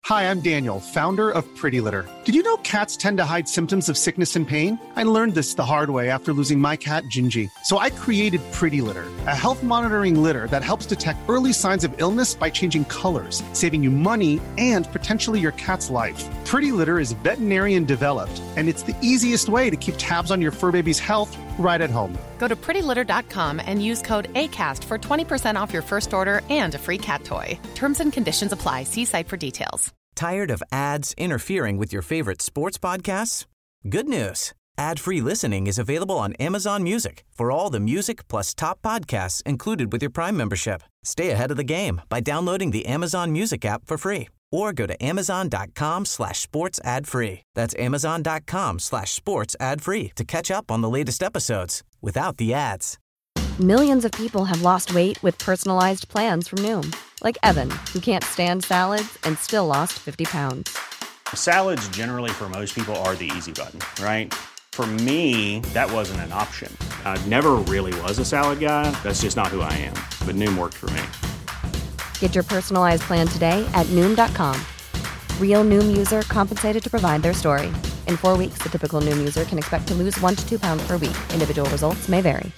Hi, I'm Daniel, founder of Pretty Litter. Did you know cats tend to hide symptoms of sickness and pain? I learned this the hard way after losing my cat, Gingy. So I created Pretty Litter, a health monitoring litter that helps detect early signs of illness by changing colors, saving you money and potentially your cat's life. Pretty Litter is veterinarian developed, and it's the easiest way to keep tabs on your fur baby's health right at home. Go to prettylitter.com and use code ACAST for 20% off your first order and a free cat toy. Terms and conditions apply. See site for details. Tired of ads interfering with your favorite sports podcasts? Good news. Ad-free listening is available on Amazon Music for all the music plus top podcasts included with your Prime membership. Stay ahead of the game by downloading the Amazon Music app for free or go to amazon.com/sports ad-free. That's amazon.com/sports ad-free to catch up on the latest episodes without the ads. Millions of people have lost weight with personalized plans from Noom. Like Evan, who can't stand salads and still lost 50 pounds. Salads generally for most people are the easy button, right? For me, that wasn't an option. I never really was a salad guy. That's just not who I am. But Noom worked for me. Get your personalized plan today at Noom.com. Real Noom user compensated to provide their story. In 4 weeks, the typical Noom user can expect to lose 1 to 2 pounds per week. Individual results may vary.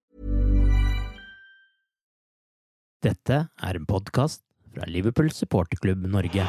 Dette en podcast fra Liverpool Supporterklubb Norge.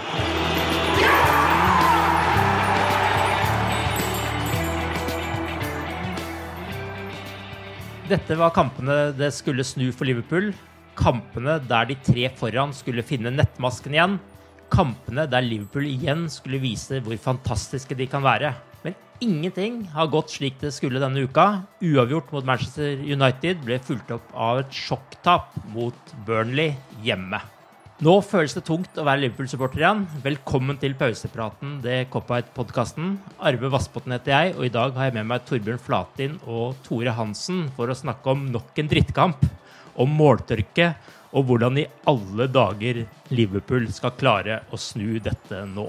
Dette var kampene det skulle snu for Liverpool. Kampene der de tre foran skulle finne nettmasken igjen. Kampene der Liverpool igjen skulle vise hvor fantastiske de kan være. Men ingenting har gått slik det skulle denne uka. Uavgjort mot Manchester United ble fulgt opp av et sjokktap mot Burnley hjemme. Nå føles det tungt å være Liverpool-supporter igjen. Velkommen til pausepraten, det Cop-Out-podcasten. Arve Vassbotn heter jeg, og i dag har jeg med meg Torbjørn Flatin og Tore Hansen for å snakke om nok en drittkamp, om måltørke, og hvordan i alle dager Liverpool skal klare å snu dette nå.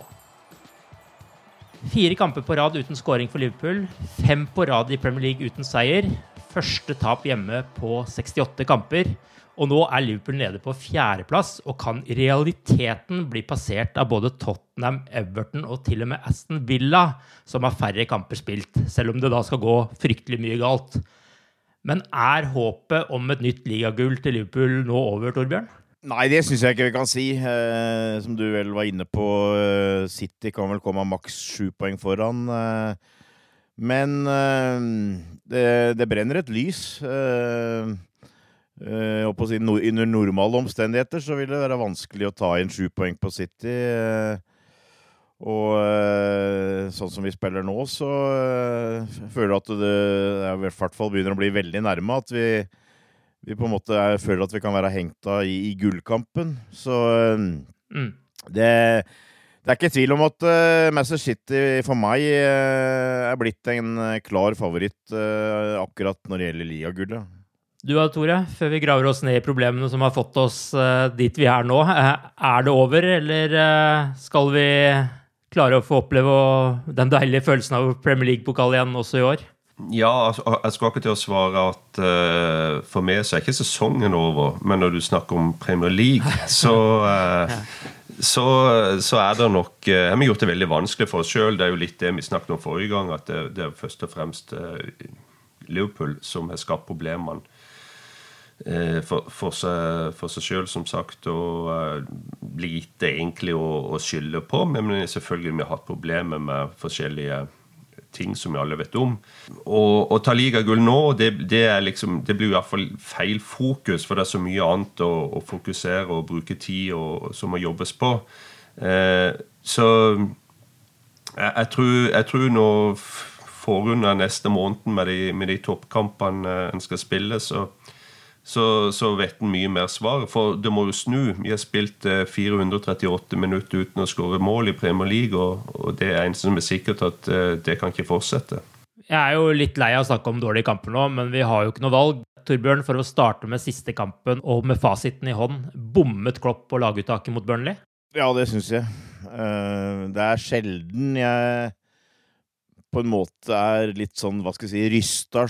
4 kamper på rad uten scoring for Liverpool, 5 på rad i Premier League uten seier, første tap hjemme på 68 kamper, og nå Liverpool nede på 4. plass og kan i realiteten bli passert av både Tottenham, Everton og til og med Aston Villa, som har færre kamper spilt, selv om det da skal gå fryktelig mye galt. Men håpet om et nytt ligagull til Liverpool nå over, Torbjørn? Nei, det synes jeg ikke vi kan si. Som du vel var inne på, City kan vel komme maks 7 poeng foran. Men det brenner et lys. Og på sin under normale omstendigheter så vil det være vanskelig å ta inn 7 poeng på City. Og sånn som vi spiller nå, så føler jeg at det i hvert fall begynner å bli veldig nærme at vi på en måte føler at vi kan være hengt av i gullkampen. Så det ikke tvil om at Manchester City for meg blitt en klar favoritt akkurat når det gjelder ligagullet. Du da, Tore, før vi graver oss ned i problemene som har fått oss dit vi nå, det over, eller skal vi klare å få oppleve den deilige følelsen av Premier League-pokal igjen også i år? Ja, jeg skal ikke til å svare at for meg så ikke sesongen over, men når du snakker om Premier League, så det nok jeg har gjort det veldig vanskelig for oss selv. Det jo litt det vi snakket om forrige gang, at det først og fremst Liverpool som har skapt problemene for seg selv, som sagt, og lite egentlig å skylde på, men selvfølgelig vi har hatt problemer med forskjellige ting som vi alle vet om. Og ta ligagull nå, det blir i hvert fall feil fokus, for det så mye annet å fokusere og bruke tid som må jobbes på. Så jeg tror nå forunder neste måned med de toppkampene en skal spille, så vet en mye mer svar, for det må jo snu. Vi har spilt 438 minutter uten å skåre mål i Premier League, og det en som sikkert at det kan ikke fortsette. Jeg jo litt lei av å snakke om dårlige kamper nå, men vi har jo ikke noe valg. Torbjørn, for å starte med siste kampen, og med fasiten i hånd, bommet Klopp på laguttaket mot Burnley? Ja, det synes jeg. Det sjelden jeg på en måte litt sånn, hva skal jeg si, rystet,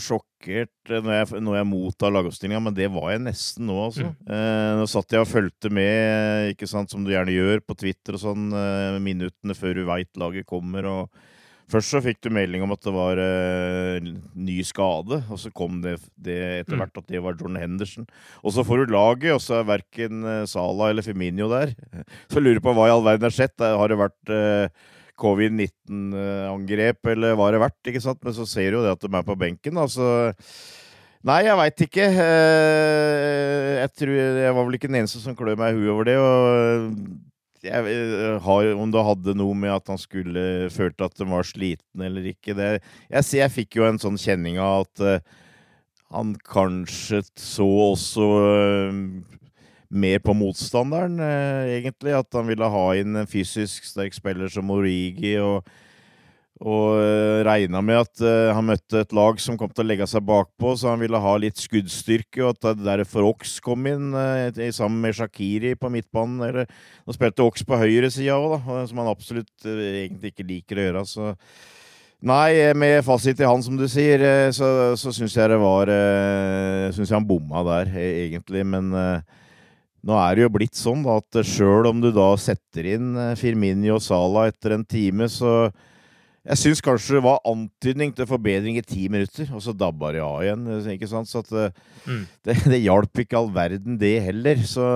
sjokkert når jeg mottar lagoppstillingen, men det var jeg nesten nå, altså. Nå satt jeg og følte med, ikke sant, som du gjerne gjør på Twitter og sånn, minuttene før du vet laget kommer, og først så fikk du melding om at det var ny skade, og så kom det etter hvert at det var Jordan Henderson. Og så får du laget, og så hverken Salah eller Firmino der. Så jeg lurer på hva i all verden har skjedd. Har det vært covid-19-angrep, eller hva har det vært, ikke sant? Men så ser du jo det at de på benken, altså. Nei, jeg vet ikke. Jeg tror jeg var vel ikke den eneste som klør meg i huet over det, og om det hadde noe med at han følte at han var sliten eller ikke. Jeg fikk jo en sånn kjenning av at han kanskje så også mer på motstanderen, egentlig. At han ville ha inn en fysisk sterk spiller som Origi, og regnet med at han møtte et lag som kom til å legge seg bakpå, så han ville ha litt skuddstyrke, og at derfor Ox kom inn sammen med Shaqiri på midtbanen. Nå spilte Ox på høyre siden også, som han absolutt egentlig ikke liker å gjøre. Så nei, med fasit i hand, som du sier, så synes jeg synes jeg han bomma der, egentlig. Men nå det jo blitt sånn da, at selv om du da setter inn Firmino og Salah etter en time, så jeg synes kanskje det var antydning til forbedring i 10 minutter, og så dabba det av igjen, ikke sant? Så at det hjalp ikke all verden det heller, så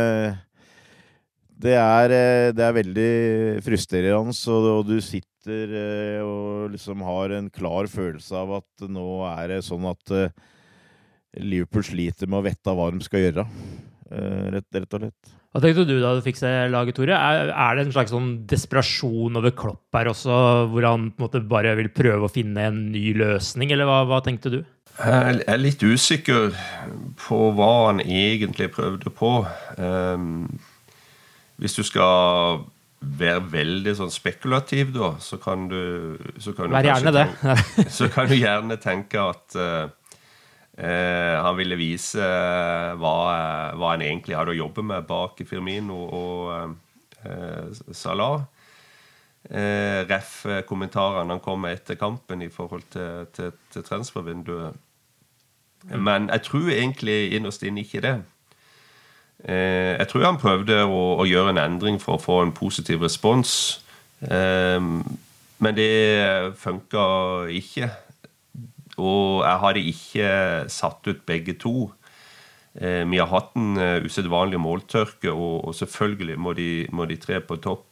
det veldig frustrerende, og du sitter og liksom har en klar følelse av at nå det sånn at Liverpool sliter med å vette hva de skal gjøre, rett og slett. Hva tenkte du da du fikk se laget, Tore? Det en slags sånn desperasjon over Klopp her også, hvor han på en måte bare vil prøve å finne en ny løsning, eller hva tenkte du? Jeg litt usikker på hva han egentlig prøvde på. Hvis du skal være veldig sånn spekulativ da, så kan du Vær gjerne det. Så kan du gjerne tenke at han ville vise hva han egentlig hadde å jobbe med bak Firmino og Salah. Ref kommentarene han kom med etter kampen i forhold til transfervinduet. Men jeg tror egentlig innerst inne ikke det. Jeg tror han prøvde å gjøre en endring for å få en positiv respons. Men det funket ikke. Og jeg hadde ikke satt ut begge to. Vi har hatt en usedvanlig måltørke, og selvfølgelig må de tre på topp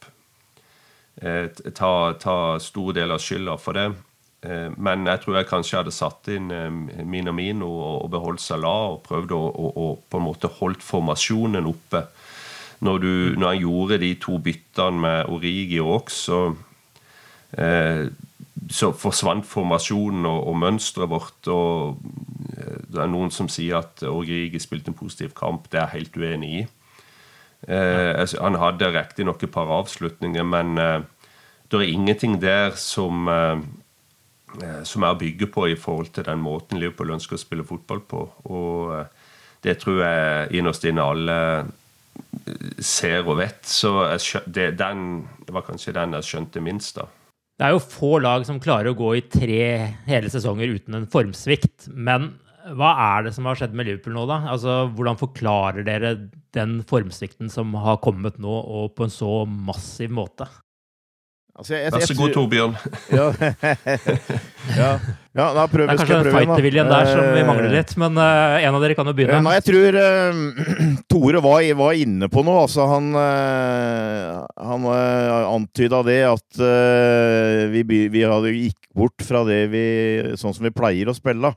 ta stor del av skylda for det. Men jeg tror jeg kanskje hadde satt inn Minamino og beholdt Salah, og prøvde å på en måte holdt formasjonen oppe. Når han gjorde de to byttene med Origi og Ox, så forsvant formasjonen og mønstret vårt, og det noen som sier at Origi spilte en positiv kamp. Det helt uenig i. Han hadde riktig nok et par avslutninger, men det ingenting der som å bygge på i forhold til den måten Liverpool ønsker å spille fotball på, og det tror jeg innerst inne alle ser og vet, så det var kanskje den jeg skjønte minst da. Det jo få lag som klarer å gå i 3 hele sesonger uten en formsvikt, men hva det som har skjedd med Liverpool nå da? Altså, hvordan forklarer dere den formsvikten som har kommet nå, og på en så massiv måte? Altså, Vær så god, Torbjørn. Ja, da prøver vi. Det kanskje den fighterviljen der som vi mangler litt, men en av dere kan jo begynne. Nei, jeg tror Tore var inne på noe. Altså, han antydet det at vi hadde gikk bort fra det sånn som vi pleier å spille.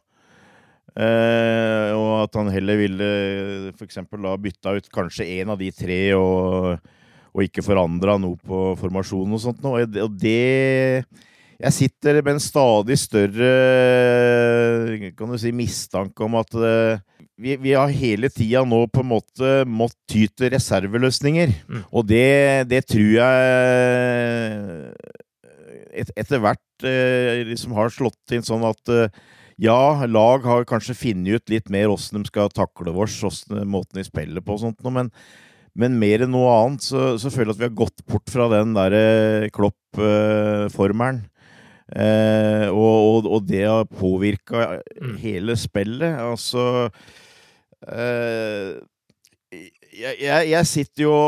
Og at han heller ville for eksempel da bytte ut kanskje en av de 3 og ikke forandre noe på formasjonen og sånt nå. Og det jeg sitter med en stadig større kan du si, mistanke om at vi har hele tiden nå på en måte måttet ty til reserveløsninger. Og det tror jeg etter hvert liksom har slått inn sånn at ja, lag har kanskje finnet ut litt mer hvordan de skal takle oss, måten de spiller på og sånt nå, men mer enn noe annet så føler jeg at vi har gått bort fra den der Klopp-formelen. Og det har påvirket hele spillet. Altså, jeg sitter jo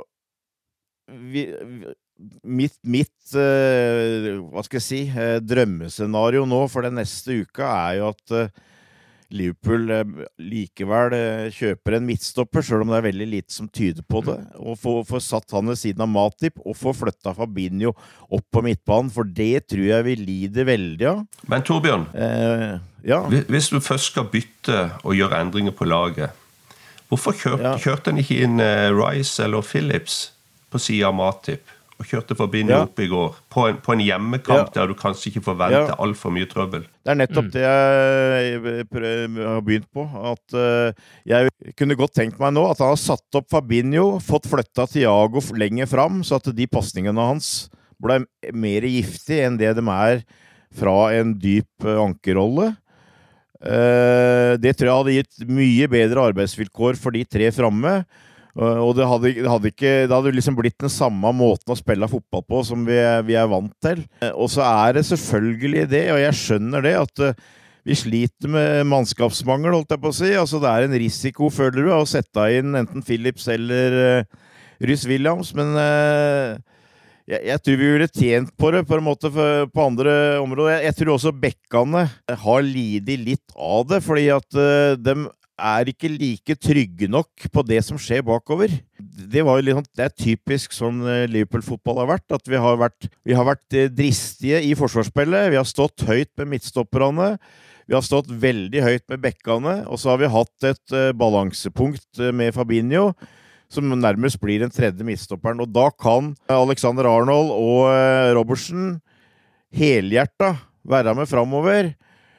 mitt hva skal jeg si, drømmescenario nå for den neste uka jo at Liverpool likevel kjøper en midtstopper, selv om det veldig lite som tyder på det, og får satt han ved siden av Matip, og får flyttet Fabinho opp på midtbanen, for det tror jeg vi lider veldig av. Men Torbjørn, ja. Hvis du først skal bytte og gjøre endringer på laget, hvorfor kjørte han ikke inn Rice eller Phillips på siden av Matip? Og kjørte Fabinho opp I går på en hjemmekamp der du kanskje ikke forventer alt for mye trøbbel. Det nettopp det jeg har begynt på, at jeg kunne godt tenkt meg nå at han har satt opp Fabinho, fått flyttet Thiago lenger fram, så at de passningene hans ble mer giftige enn det de fra en dyp ankerrolle. Det tror jeg hadde gitt mye bedre arbeidsvilkår for de tre framme, og det hadde liksom blitt den samme måten å spille fotball på som vi vant til. Og så det selvfølgelig det, og jeg skjønner det, at vi sliter med mannskapsmangel, holdt jeg på å si. Altså det en risiko, føler du, å sette inn enten Phillips eller Rhys Williams, men jeg tror vi ville tjent på det på en måte på andre områder. Jeg tror også bekkene har lidet litt av det, fordi at de ikke like trygge nok på det som skjer bakover. Det typisk sånn Liverpool-fotball har vært, at vi har vært dristige I forsvarsspillet, vi har stått høyt med midtstopperne, vi har stått veldig høyt med bekkene, og så har vi hatt et balansepunkt med Fabinho, som nærmest blir den tredje midtstopperen, og da kan Alexander Arnold og Robertson helhjertet være med fremover.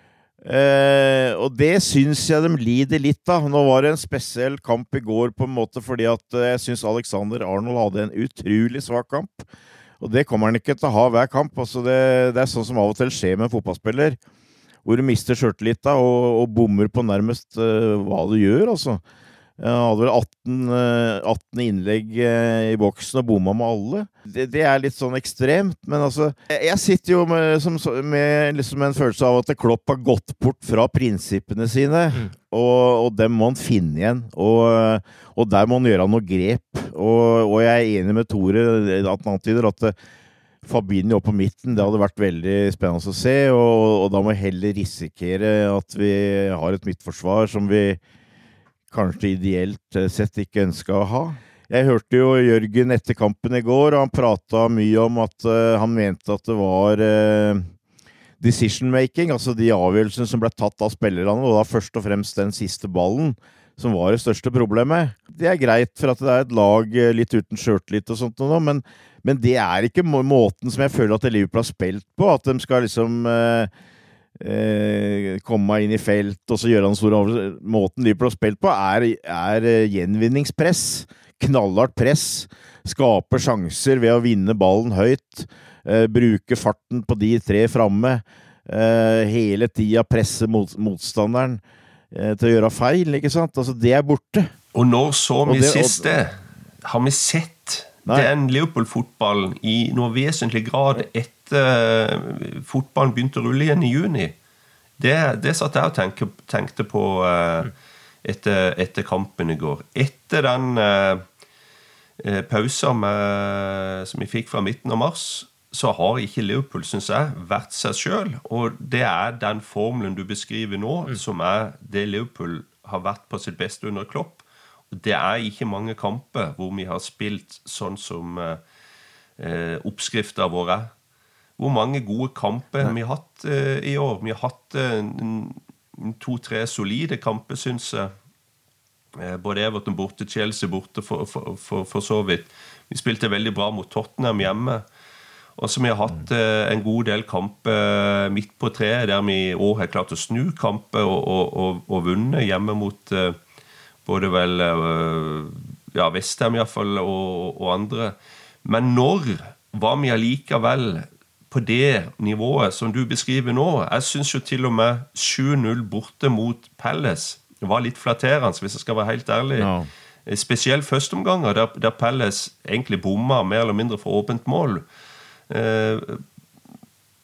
Og det synes jeg de lider litt av. Nå var det en spesiell kamp I går på en måte, fordi at jeg synes Alexander Arnold hadde en utrolig svak kamp, og det kommer han ikke til å ha hver kamp. Altså det sånn som av og til skjer med en fotballspiller, hvor du mister skjørtelita og bommer på nærmest hva du gjør, altså. Han hadde vel 18 innlegg I boksen og bomma med alle. Det litt sånn ekstremt, men altså, jeg sitter jo med liksom en følelse av at Klopp har gått bort fra prinsippene sine, og dem må han finne igjen, og der må han gjøre noe grep, og jeg enig med Tore at han antyder at Fabinho opp på midten, det hadde vært veldig spennende å se, og da må vi heller risikere at vi har et midtforsvar som vi kanskje ideelt sett ikke ønsket å ha. Jeg hørte jo Jørgen etter kampen I går, og han pratet mye om at han mente at det var decision making, altså de avgjørelsene som ble tatt av spillerne, og da først og fremst den siste ballen, som var det største problemet. Det greit for at det et lag litt uten skjørtelit og sånt nå, men det ikke måten som jeg føler at Liverpool har spilt på, at de skal liksom komme inn I felt og så gjøre en stor avgjørelse. Måten Liverpool har spilt på gjenvinningspress, knallhardt press, skape sjanser ved å vinne ballen høyt, bruke farten på de tre framme, hele tiden presse motstanderen til å gjøre feil, ikke sant? Altså det borte. Og når så vi sist det, har vi sett den Liverpool-fotballen I noe vesentlig grad etter fotballen begynte å rulle igjen I juni. Det satt jeg og tenkte på etter kampen I går. Etter den pausen som vi fikk fra midten av mars, så har ikke Liverpool, synes jeg, vært seg selv. Og det den formelen du beskriver nå, som det Liverpool har vært på sitt beste under Klopp. Det ikke mange kamper hvor vi har spilt sånn som oppskrifter våre. Hvor mange gode kamper vi har hatt I år. Vi har hatt 2-3 solide kamper, synes jeg. Både Everton borte, Chelsea borte for så vidt. Vi spilte veldig bra mot Tottenham hjemme. Og så vi har hatt en god del kamper midt på treet, der vi I år har klart å snu kamper og vunnet hjemme mot både vel Vestham I hvert fall og andre. Men når var vi allikevel på det nivået som du beskriver nå? Jeg synes jo til og med 7-0 borte mot Palace var litt flatterende, hvis jeg skal være helt ærlig. No. Spesielt førsteomganger, der Palace egentlig bomma mer eller mindre for åpent mål.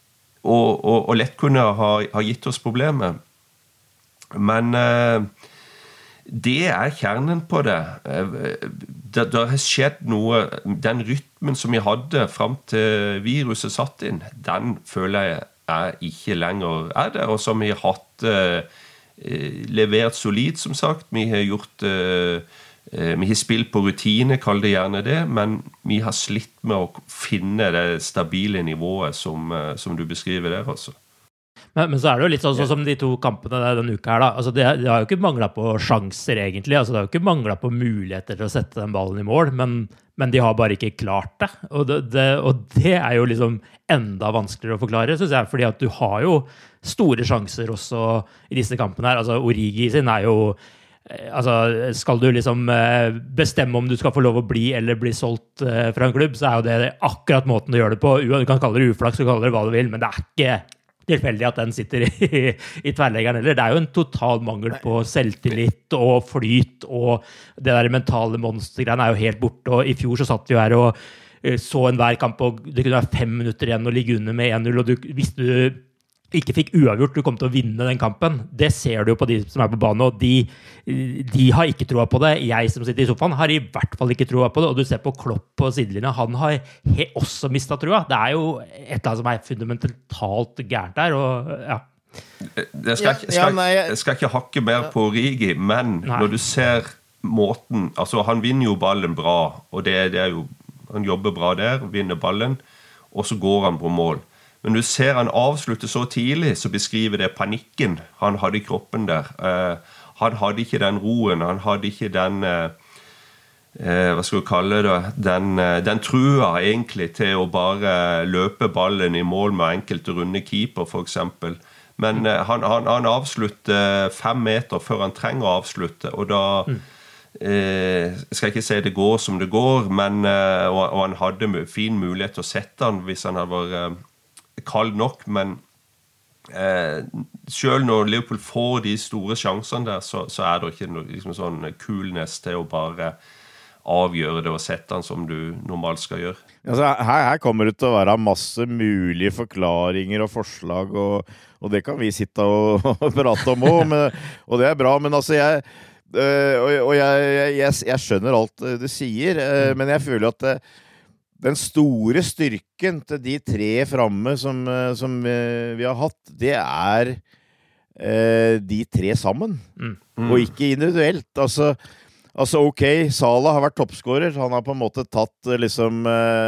og lett kunne ha gitt oss problemer. Men det kjernen på det. Det har skjedd noe, den rytmen som vi hadde frem til viruset satt inn, den føler jeg ikke lenger det, og som vi har hatt levert solid, som sagt. Vi har gjort vi har spilt på rutine, kall det gjerne det, men vi har slitt med å finne det stabile nivået som du beskriver der også. Men så det jo litt sånn som de 2 kampene denne uka her da. Altså det har jo ikke manglet på sjanser egentlig, altså det har jo ikke manglet på muligheter til å sette den ballen i mål, men de har bare ikke klart det. Og det jo liksom enda vanskeligere å forklare, synes jeg, fordi at du har jo store sjanser også i disse kampene her. Altså Origi sin jo altså, skal du liksom bestemme om du skal få lov å bli eller bli solgt fra en klubb, så jo det akkurat måten du gjør det på. Du kan kalle det uflaks, du kan kalle det hva du vil, men det ikke tilfeldig at den sitter i tverrleggeren heller. Det jo en total mangel på selvtillit og flyt, og det der mentale monstergreiene jo helt borte, og i fjor så satt vi jo her og så en hver kamp, og det kunne være 5 minutter igjen å ligge under med 1-0, og hvis du ikke fikk uavgjort, du kom til å vinne den kampen. Det ser du jo på de som på banen, og de har ikke troa på det. Jeg som sitter i sofaen har i hvert fall ikke troa på det, og du ser på Klopp på sidelinja, han har også mistet troa. Det jo et eller annet som fundamentalt gærent der, og ja. Jeg skal ikke hakke mer på Origi, men når du ser måten, altså han vinner jo ballen bra, og det jo, han jobber bra der, vinner ballen, og så går han på mål. Men du ser han avslutte så tidlig, så beskriver det panikken han hadde i kroppen der. Han hadde ikke den roen, han hadde ikke den, hva skal vi kalle det, den trua egentlig til å bare løpe ballen i mål med enkelte runde keeper, for eksempel. Men han avslutter 5 meter før han trenger å avslutte, og da skal ikke si det går som det går, men, og han hadde fin mulighet til å sette han hvis han hadde vært kald nok, men selv når Liverpool får de store sjansene der, så det ikke liksom sånn coolness til å bare avgjøre det og sette den som du normalt skal gjøre. Altså, her kommer det til å være masse mulige forklaringer og forslag, og det kan vi sitte og prate om også, og det bra, men altså jeg skjønner alt du sier, men jeg føler at den store styrken til de 3 fremme som vi har hatt, det de 3 sammen, og ikke individuelt. Altså ok, Salah har vært toppskårer, han har på en måte tatt liksom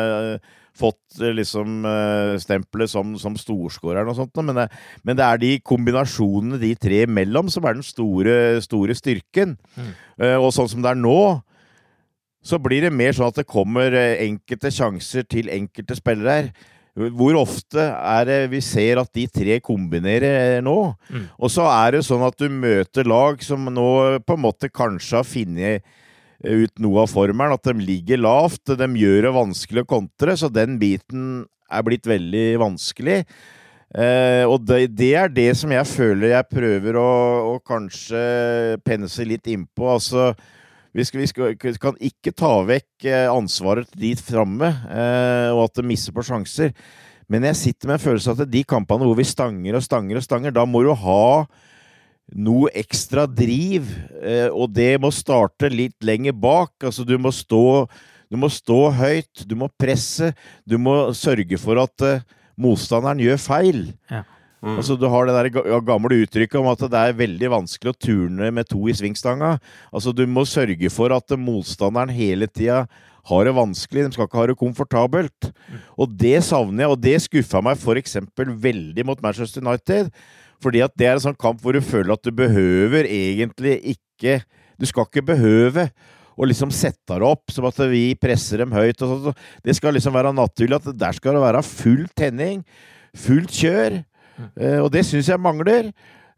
fått liksom stempelet som storskåreren og sånt, men det de kombinasjonene de 3 imellom som den store styrken. Og sånn som det nå, så blir det mer sånn at det kommer enkelte sjanser til enkelte spillere her. Hvor ofte det vi ser at de 3 kombinerer nå? Og så det sånn at du møter lag som nå på en måte kanskje har funnet ut noe av formelen, at de ligger lavt, de gjør det vanskelig å kontre, så den biten blitt veldig vanskelig. Og det det som jeg føler jeg prøver å kanskje pense litt innpå, altså vi kan ikke ta vekk ansvaret til de fremme, og at de misser på sjanser. Men jeg sitter med en følelse at de kampene hvor vi stanger og stanger og stanger, da må du ha noe ekstra driv, og det må starte litt lenger bak. Altså du må stå høyt, du må presse, du må sørge for at motstanderen gjør feil. Ja. Altså du har det der gamle uttrykket om at det veldig vanskelig å turne med 2 i svingstanga. Altså du må sørge for at motstanderen hele tiden har det vanskelig, de skal ikke ha det komfortabelt. Og det savner jeg, og det skuffet meg for eksempel veldig mot Manchester United, fordi at det en sånn kamp hvor du føler at du behøver egentlig ikke, du skal ikke behøve å liksom sette det opp som at vi presser dem høyt og sånt. Det skal liksom være naturlig at der skal det være full tenning, fullt kjør, og det synes jeg mangler.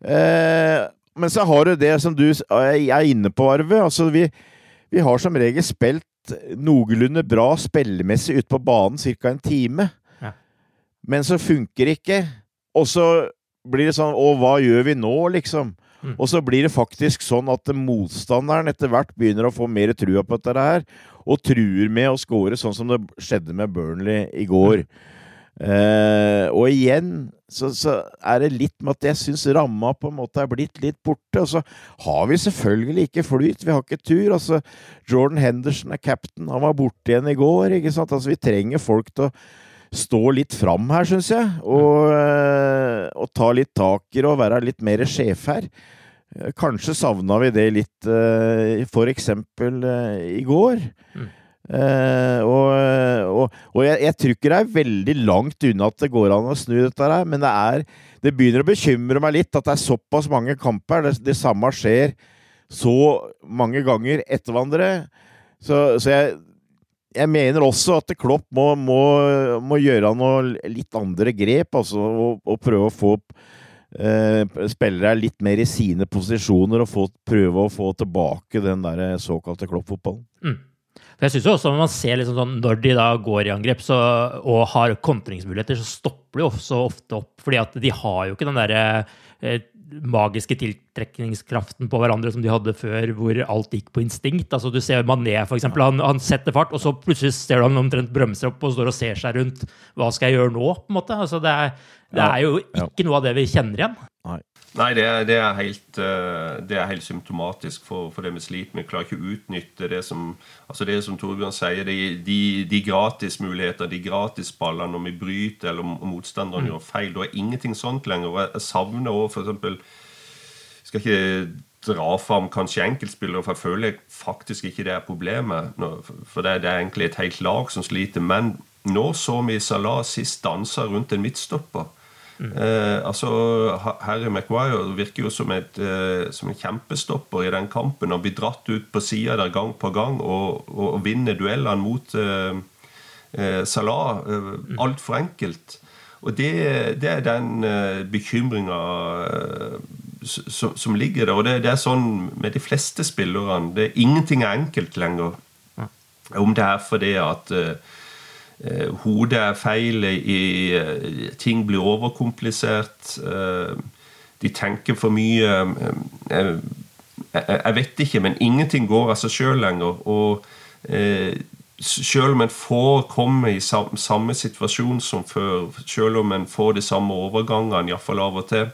Men så har du det som du inne på, Arve. Altså vi har som regel spilt noenlunde bra spillemessig ut på banen cirka en time. Ja. Men så funker ikke. Og så blir det sånn, hva gjør vi nå, liksom? Og så blir det faktisk sånn at motstanderen etter hvert begynner å få mer trua på dette her, og truer med å score sånn som det skjedde med Burnley i går. Og igjen så det litt med at jeg synes ramma på en måte blitt litt borte, og så har vi selvfølgelig ikke flyt, vi har ikke tur, altså Jordan Henderson captain, han var borte igjen i går, ikke sant, altså vi trenger folk til å stå litt fram her, synes jeg, og ta litt tak i og være litt mer sjef her. Kanskje savnet vi det litt for eksempel i går. Og jeg tror det veldig langt unna at det går an å snu dette her, men det begynner å bekymre meg litt at det såpass mange kamper, det samme skjer så mange ganger etter hverandre, så jeg mener også at Klopp må gjøre noe litt andre grep, altså, og prøve å få spillere litt mer i sine posisjoner og prøve å få tilbake den der såkalte Klopp-fotballen. For jeg synes jo også, når man ser liksom sånn, når de da går i angrep og har kontringsmuligheter, så stopper de også ofte opp, fordi at de har jo ikke den der magiske tiltrekningskraften på hverandre som de hadde før, hvor alt gikk på instinkt. Altså du ser Mané for eksempel, han setter fart, og så plutselig ser du han omtrent bremser opp og står og ser seg rundt, hva skal jeg gjøre nå, på en måte? Altså det er jo ikke noe av det vi kjenner igjen. Nei, det er helt symptomatisk for det vi sliter. Vi klarer ikke å utnytte det som Torbjørn sier, de gratis muligheter, de gratis baller når vi bryter eller motstanderen gjør feil. Det ingenting sånt lenger. Jeg savner også, for eksempel, skal ikke dra fram kanskje enkeltspillere, for jeg føler faktisk ikke det problemet, for det egentlig et helt lag som sliter. Men nå så vi Salah sist danser rundt en midtstopper. Harry Maguire virker jo som en kjempestopper i den kampen og blir dratt ut på siden der gang på gang og vinner duellene mot Salah alt for enkelt, og det den bekymringen som ligger der, og det sånn med de fleste spillerne, ingenting enkelt lenger, om det fordi at hodet feil ting blir overkomplisert, de tenker for mye, jeg vet ikke, men ingenting går av seg selv lenger, og selv om en får komme i samme situasjon som før, selv om en får de samme overgangene, i hvert fall av og til,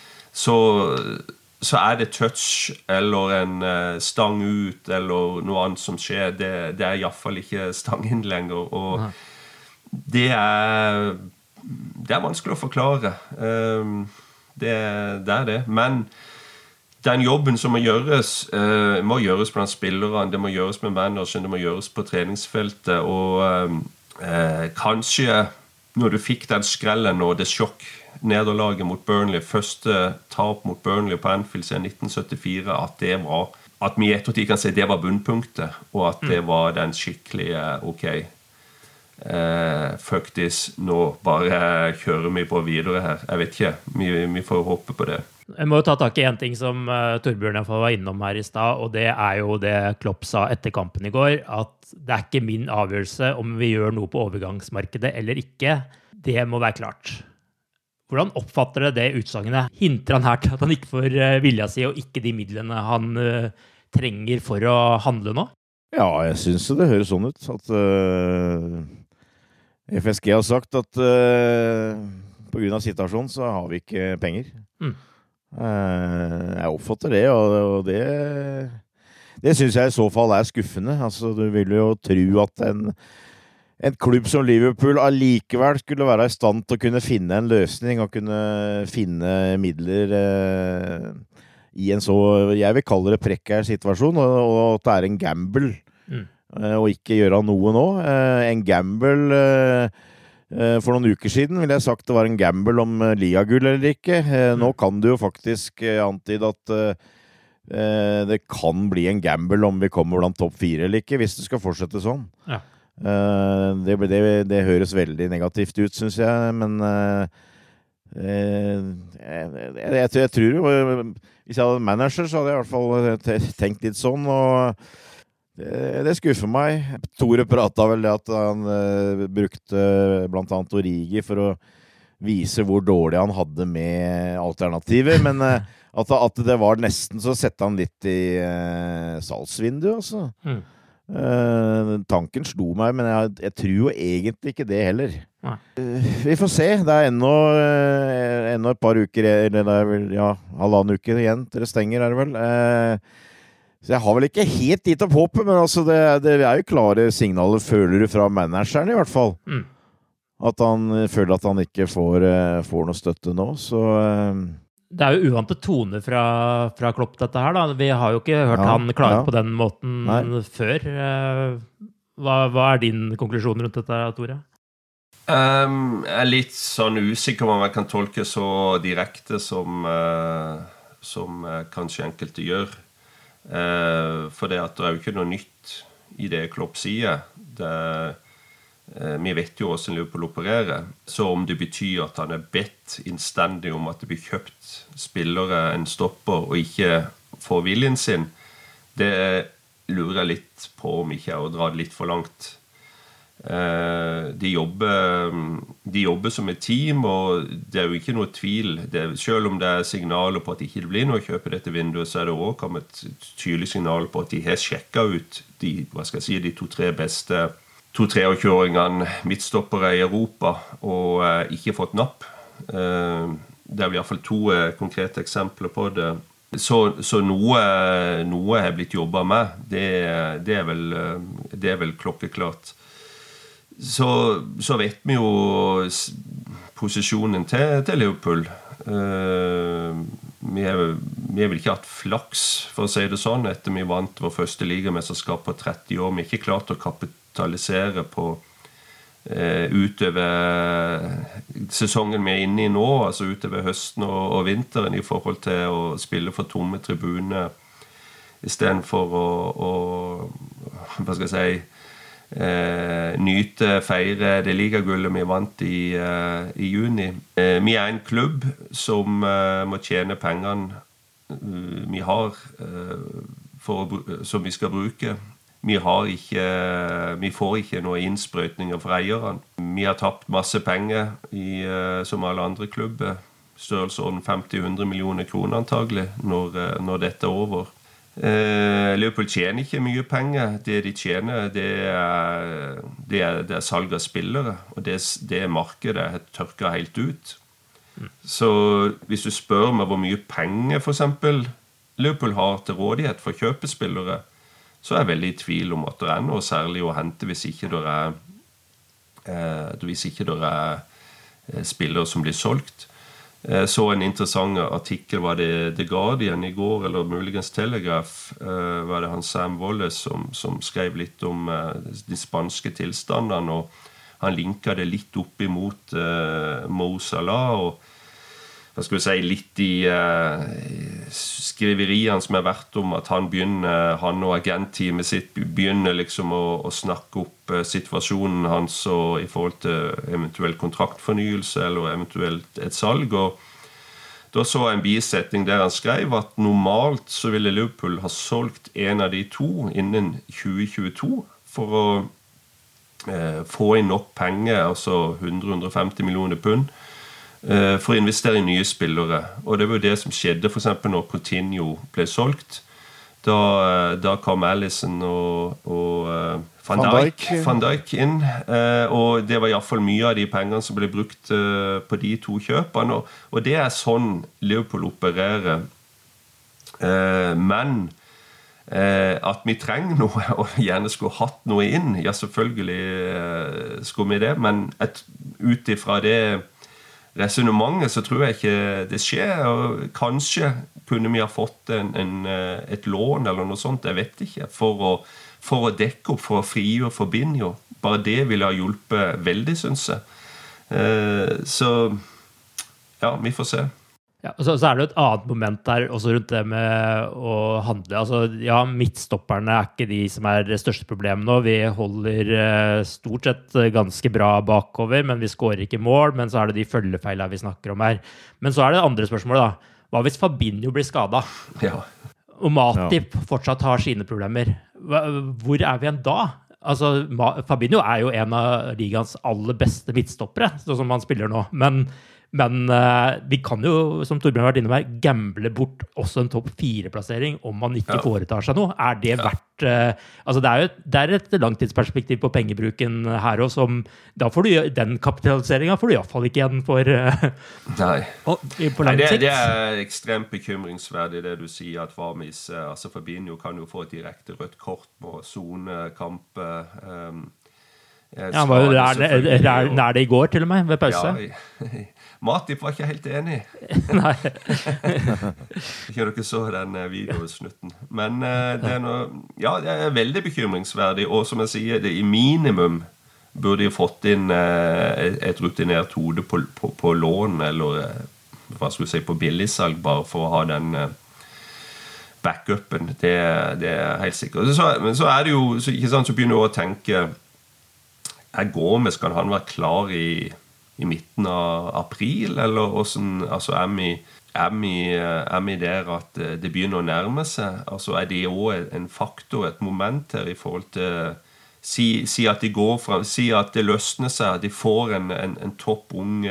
så det touch eller en stang ut eller noe annet som skjer, det i hvert fall ikke stang inn lenger, og det vanskelig å forklare. Det det. Men den jobben som må gjøres blant spillerne, det må gjøres med manageren, det må gjøres på treningsfeltet, og kanskje når du fikk den skrellen og det sjokk, nederlaget mot Burnley, første tap mot Burnley på Anfield siden 1974, at vi i ettertid kan si det var bunnpunktet, og at det var den skikkelige, ok, faktisk nå bare kjører vi på videre her. Jeg vet ikke, vi får håpe på det. Jeg må jo ta tak i en ting som Torbjørn var innom her i stad, og det jo det Klopp sa etter kampen i går, at det ikke min avgjørelse om vi gjør noe på overgangsmarkedet eller ikke. Det må være klart. Hvordan oppfatter du det utsagnet? Hinter han her til at han ikke får vilja si og ikke de midlene han trenger for å handle nå? Ja, jeg synes det høres sånn ut, at FSG har sagt at på grunn av situasjonen så har vi ikke penger. Jeg oppfatter det, og det synes jeg i så fall skuffende. Altså, du vil jo tro at en klubb som Liverpool allikevel skulle være i stand til å kunne finne en løsning og kunne finne midler i en så, jeg vil kalle det prekær situasjon, og at det en gamble. Og ikke gjøre noe nå. En gamble for noen uker siden ville jeg sagt det var en gamble om ligagull eller ikke. Nå kan du jo faktisk antyde at det kan bli en gamble om vi kommer blant topp 4 eller ikke, hvis det skal fortsette sånn. Ja. Det høres veldig negativt ut, synes jeg, men jeg tror jo, hvis jeg hadde en manager, så hadde jeg i hvert fall tenkt litt sånn, og det skuffer meg. Tore pratet vel det at han brukte blant annet Origi for å vise hvor dårlig han hadde med alternativer, men at det var nesten så sette han litt i salgsvinduet, altså. Tanken slo meg, men jeg tror jo egentlig ikke det heller. Nei. Vi får se. Det ennå et par uker, eller det vel, halvannen uke igjen til det stenger, det vel. Så jeg har vel ikke helt gitt opp håpet, men altså det jo klare signaler, føler du fra manageren i hvert fall. At han føler at han ikke får noe støtte nå, så... Det jo uvante tone fra Klopp dette her da. Vi har jo ikke hørt han klage på den måten før. Hva din konklusjon rundt dette, Tore? Jeg litt sånn usikker om jeg kan tolke så direkte som kanskje enkelte gjør. For det at det jo ikke noe nytt i det Klopp sier. Vi vet jo hvordan Liverpool opererer, så om det betyr at han bedt innstendig om at det blir kjøpt spillere en stopper og ikke får viljen sin, det lurer jeg litt på om ikke å dra det litt for langt. De jobber som et team, og det jo ikke noe tvil. Selv om det signaler på at det ikke blir noe å kjøpe dette vinduet, så det også kommet et tydelig signal på at de har sjekket ut de 2-3 beste 23-åringene midtstoppere i Europa og ikke fått napp. Det vel I hvert fall 2 konkrete eksempler på det. Så noe har blitt jobbet med. Det vel klokkeklart. Så vet vi jo posisjonen til Liverpool. Vi har vel ikke hatt flaks, for å si det sånn, etter vi vant vår første ligamesterskap på 30 år. Vi har ikke klart å kapitalisere på utover sesongen vi inne I nå, altså utover høsten og vinteren I forhold til å spille for tomme tribuner I stedet for å hva skal jeg si, nyte, feire det ligagullet vi vant I juni. Vi en klubb som må tjene pengene vi har som vi skal bruke. Vi får ikke noen innsprøytninger fra eierne. Vi har tapt masse penger som alle andre klubber. Størrelsesorden 50-100 millioner kroner antagelig når dette over. Liverpool tjener ikke mye penger. Det de tjener, det salg av spillere, og det markedet har tørket helt ut. Så hvis du spør meg hvor mye penger for eksempel Liverpool har til rådighet for kjøpespillere, så jeg veldig I tvil om at det noe særlig å hente hvis ikke det spillere som blir solgt. Så en interessant artikkel var det The Guardian I går, eller muligens Telegraph, var det han Sam Wallace som skrev litt om de spanske tilstandene, og han linket det litt opp imot Mo Salah, og hva skal vi si, litt I skriveriene som vært om at han og agentteamet sitt begynner liksom å snakke opp situasjonen hans og I forhold til eventuell kontraktfornyelse eller eventuelt et salg, og da så jeg en bisetning der han skrev at normalt så ville Liverpool ha solgt en av de 2 innen 2022 for å få inn nok penger, altså 100-150 millioner pund, for å investere I nye spillere. Og det var jo det som skjedde for eksempel når Coutinho ble solgt. Da kom Alisson og Van Dijk inn, og det var I hvert fall mye av de pengene som ble brukt på de 2 kjøpene, og det sånn Liverpool opererer. Men at vi trenger noe, og gjerne skulle hatt noe inn, ja selvfølgelig skulle vi det, men ut ifra det resonemanget så tror jeg ikke det skjer, og kanskje kunne vi ha fått et lån eller noe sånt, jeg vet ikke, for å dekke opp, for å frigjøre Fabinho. Bare det ville ha hjulpet veldig, synes jeg. Så ja, vi får se. Ja, og så det jo et annet moment der også rundt det med å handle. Altså, ja, midtstopperne ikke de som det største problemet nå. Vi holder stort sett ganske bra bakover, men vi skårer ikke mål, men så det de følgefeilene vi snakker om her. Men så det andre spørsmålet da. Hva hvis Fabinho blir skadet? Ja. Og Matip fortsatt har sine problemer. Hvor vi igjen da? Altså, Fabinho jo en av ligans aller beste midtstoppere, sånn som han spiller nå. Men Men vi kan jo, som Torbjørn har vært innom her, gamble bort også en topp 4-plassering om man ikke foretar seg noe. Er det verdt... altså det er et langtidsperspektiv på pengebruken her også, som da får du den kapitaliseringen får du i hvert fall ikke igjen for på lang sikt. Det er ekstremt bekymringsverdig det du sier, at Varmis, altså Fabinho kan jo få et direkte rødt kort på zonekamp. Han var jo nær det i går til og med, ved pause. Ja, Matip var ikke helt enig. Nei. Ikke dere så den videosnutten. Men det er veldig bekymringsverdig, og som jeg sier, det i minimum burde de fått inn et rutinert hode på lån, eller hva skal vi si, på billigsalg, bare for å ha den backupen. Det er helt sikkert. Men så er det jo, ikke sant, så begynner jeg å tenke, skal han være klar i midten av april, eller hvordan, altså er vi der at det begynner å nærme seg? Altså det også en faktor, et moment her i forhold til si at de går fra, si at det løsner seg, at de får en topp ung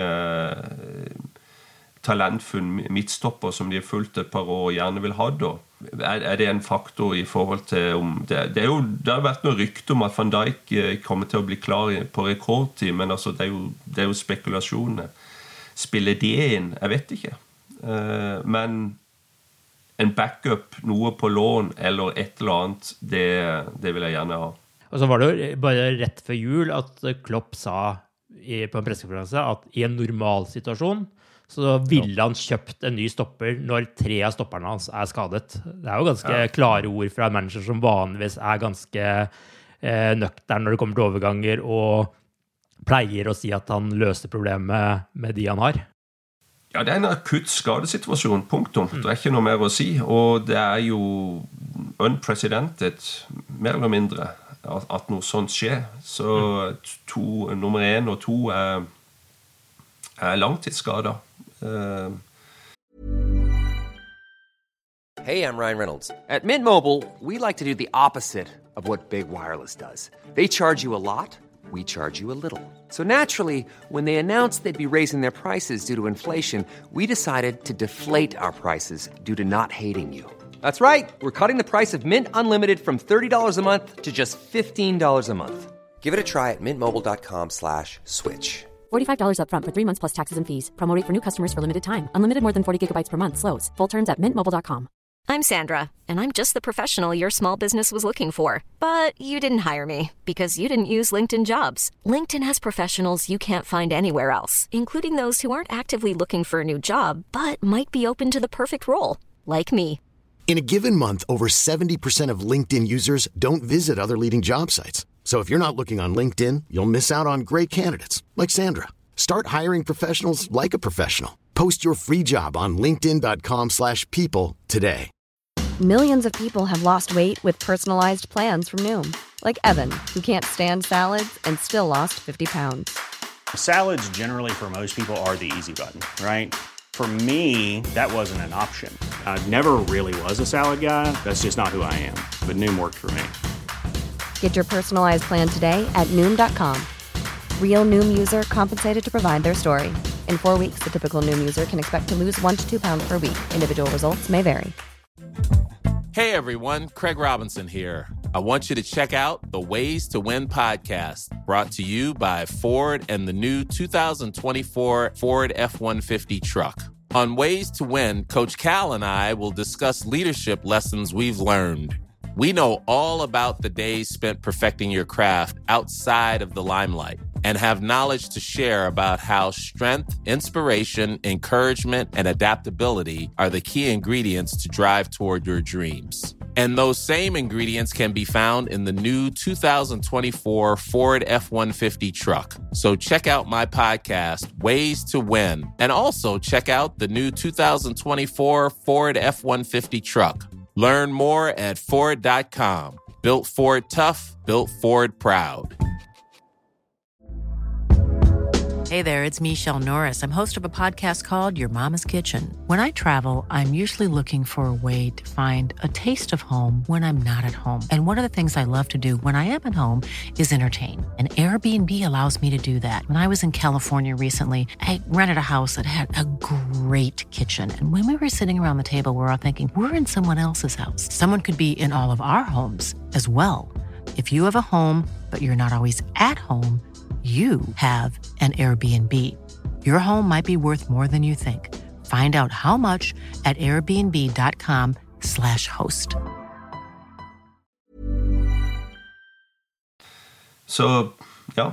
talentfull midtstopper som de har fulgt et par år og gjerne vil ha da. Er det en faktor i forhold til om det har vært noe rykte om at Van Dijk kommer til å bli klar på rekordtid, men altså det er jo spekulasjoner. Spiller det inn? Jeg vet ikke. Men en backup, noe på lån eller et eller annet, det vil jeg gjerne ha. Og så var det jo bare rett før jul at Klopp sa på en pressekonferanse at i en normal situasjon så ville han kjøpt en ny stopper når 3 av stopperne hans er skadet. Det er jo ganske klare ord fra en manager som vanligvis er ganske nøktern når det kommer til overganger, og pleier å si at han løser problemet med de han har. Ja, det er en akutt skadesituasjon, punktum. Det er ikke noe mer å si, og det er jo unprecedented, mer eller mindre, at noe sånt skjer. Så nummer 1 og 2 er langtidsskader. Hey, I'm Ryan Reynolds. At Mint Mobile, we like to do the opposite of what Big Wireless does. They charge you a lot, we charge you a little. So naturally, when they announced they'd be raising their prices due to inflation, we decided to deflate our prices due to not hating you. That's right. We're cutting the price of Mint Unlimited from $30 a month to just $15 a month. Give it a try at mintmobile.com/switch. $45 up front for 3 months plus taxes and fees. Promo rate for new customers for limited time. Unlimited more than 40 gigabytes per month. Slows full terms at mintmobile.com. I'm Sandra, and I'm just the professional your small business was looking for. But you didn't hire me because you didn't use LinkedIn Jobs. LinkedIn has professionals you can't find anywhere else, including those who aren't actively looking for a new job, but might be open to the perfect role, like me. In a given month, over 70% of LinkedIn users don't visit other leading job sites. So if you're not looking on LinkedIn, you'll miss out on great candidates like Sandra. Start hiring professionals like a professional. Post your free job on linkedin.com/people today. Millions of people have lost weight with personalized plans from Noom. Like Evan, who can't stand salads and still lost 50 pounds. Salads generally for most people are the easy button, right? For me, that wasn't an option. I never really was a salad guy. That's just not who I am. But Noom worked for me. Get your personalized plan today at Noom.com. Real Noom user compensated to provide their story. In 4 weeks, the typical Noom user can expect to lose 1 to 2 pounds per week. Individual results may vary. Hey everyone, Craig Robinson here. I want you to check out the Ways to Win podcast, brought to you by Ford and the new 2024 Ford F-150 truck. On Ways to Win, Coach Cal and I will discuss leadership lessons we've learned. We know all about the days spent perfecting your craft outside of the limelight and have knowledge to share about how strength, inspiration, encouragement, and adaptability are the key ingredients to drive toward your dreams. And those same ingredients can be found in the new 2024 Ford F-150 truck. So check out my podcast, Ways to Win, and also check out the new 2024 Ford F-150 truck. Learn more at Ford.com. Built Ford tough, built Ford proud. Hey there, it's Michelle Norris. I'm host of a podcast called Your Mama's Kitchen. When I travel, I'm usually looking for a way to find a taste of home when I'm not at home. And one of the things I love to do when I am at home is entertain. And Airbnb allows me to do that. When I was in California recently, I rented a house that had a great kitchen. And when we were sitting around the table, we were all thinking, we're in someone else's house. Someone could be in all of our homes as well. If you have a home, but you're not always at home, you have an Airbnb. Your home might be worth more than you think. Find out how much at airbnb.com/host. Så, ja,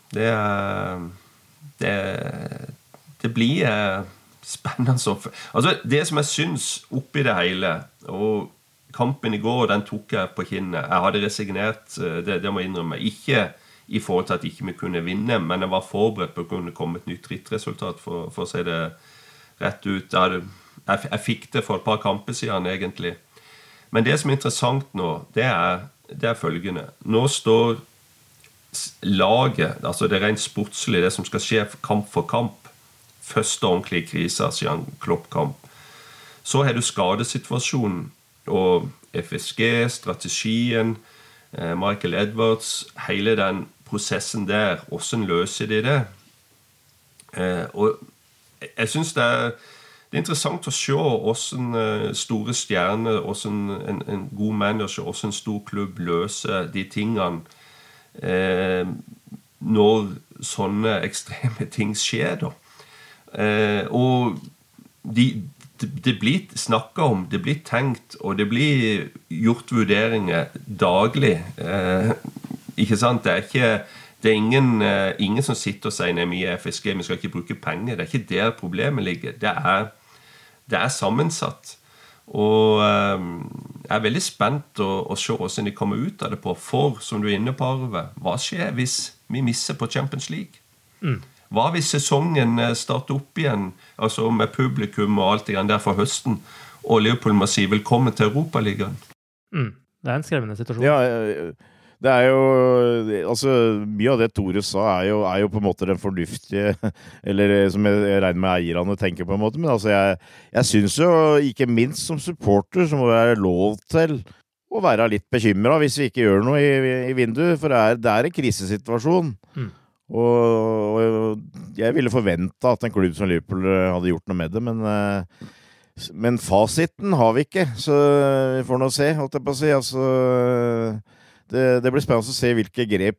det blir spennende. Altså, det som jeg synes oppi det hele, og kampen I går, den tok jeg på kinnet. Jeg hadde resignert, det må jeg innrømme, ikke I forhold til at ikke vi kunne vinne, men jeg var forberedt på å kunne komme et nytt rittresultat for å si det rett ut. Jeg fikk det for et par kamper siden egentlig. Men det som interessant nå, det er følgende. Nå står laget, altså det rent sportslige, det som skal skje kamp for kamp, første ordentlige kriser siden Klopp-kamp. Så har du skadesituasjonen, og FSG, strategien, Michael Edwards, hele den prosessen der, hvordan løser de det? Og jeg synes det er interessant å se hvordan store stjerner, hvordan en god manager, hvordan en stor klubb løser de tingene når sånne ekstreme ting skjer da. Og det blir snakket om, det blir tenkt, og det blir gjort vurderinger daglig. Ikke sant? Det er ingen som sitter og sier nei, vi FSG, vi skal ikke bruke penger. Det er ikke der problemet ligger. Det er sammensatt. Og jeg er veldig spent å se hvordan de kommer ut av det på. For, som du er inne på, Arve, hva skjer hvis vi misser på Champions League? Hva hvis sesongen starter opp igjen, altså med publikum og alt det der for høsten, og Liverpool må si velkommen til Europaligaen? Det en skremmende situasjon. Ja, det jo, altså mye av det Tore sa jo på en måte den fornuftige, eller som jeg regner med eierne tenker på en måte, men altså jeg synes jo, ikke minst som supporter, så må det være lov til å være litt bekymret hvis vi ikke gjør noe i vinduet, for det en krisesituasjon. Og jeg ville forvente at en klubb som Liverpool hadde gjort noe med det, men fasiten har vi ikke, så vi får nå se, holdt jeg på å si. Altså, det blir spennende å se hvilke grep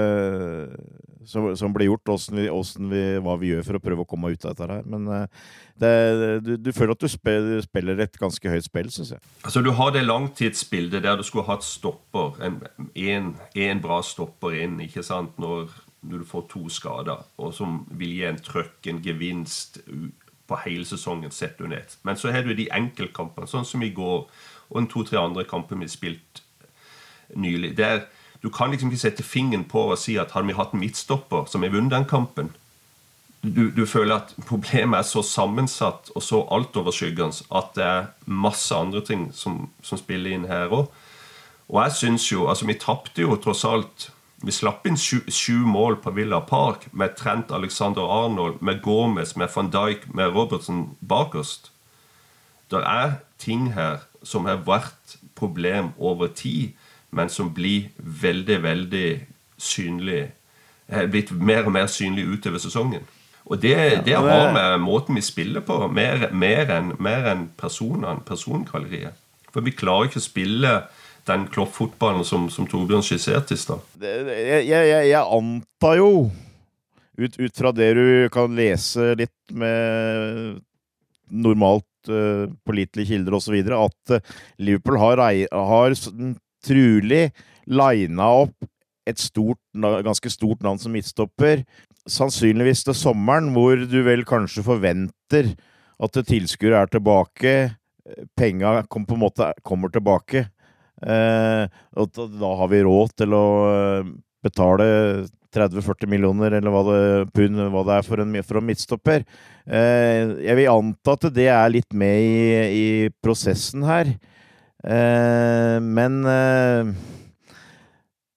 som blir gjort, hva vi gjør for å prøve å komme ut av dette her. Men du føler at du spiller et ganske høyt spill, synes jeg. Altså, du har det langtidsbildet der du skulle hatt stopper, en bra stopper inn, ikke sant, når du får 2 skader, og som vil gi en trøkk, en gevinst på hele sesongen sett under ett. Men så har du de enkeltkampene, sånn som I går, og en 2-3 andre kamper vi spilt nylig. Du kan liksom ikke sette fingeren på og si at hadde vi hatt en midtstopper som har vunnet den kampen. Du føler at problemet så sammensatt og så altoverskyggende at det masse andre ting som spiller inn her også. Og jeg synes jo, altså vi tappte jo tross alt. Vi slapp inn 7 mål på Villa Park med Trent Alexander-Arnold, med Gomez, med Van Dijk, med Robertson bakerst. Det ting her som har vært problem over tid, men som blir veldig, veldig synlig, blitt mer og mer synlig utover sesongen. Og det har med måten vi spiller på, mer enn personkvalitet. For vi klarer ikke å spille den kloppfotballen som Torbjørn skisserte I stad. Jeg antar jo, ut fra det du kan lese litt med normalt pålitelige kilder og så videre, at Liverpool har trolig linet opp et ganske stort navn som midtstopper, sannsynligvis til sommeren, hvor du vel kanskje forventer at tilskuere tilbake, penger på en måte kommer tilbake, og da har vi råd til å betale 30-40 millioner eller pund, hva det for en midtstopper. Jeg vil anta at det litt med i prosessen her, men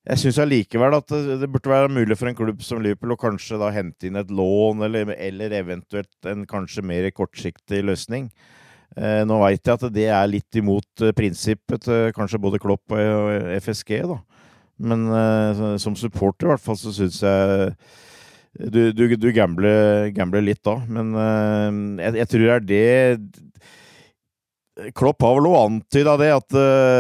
Jeg synes allikevel at det burde være mulig for en klubb som Liverpool å kanskje da hente inn et lån, eller eventuelt en kanskje mer kortsiktig løsning. Nå vet jeg at det litt imot prinsippet til kanskje både Klopp og FSG da. Men som supporter i hvert fall så synes jeg du gambler litt da. Men jeg tror det Klopp har vel også antydet det at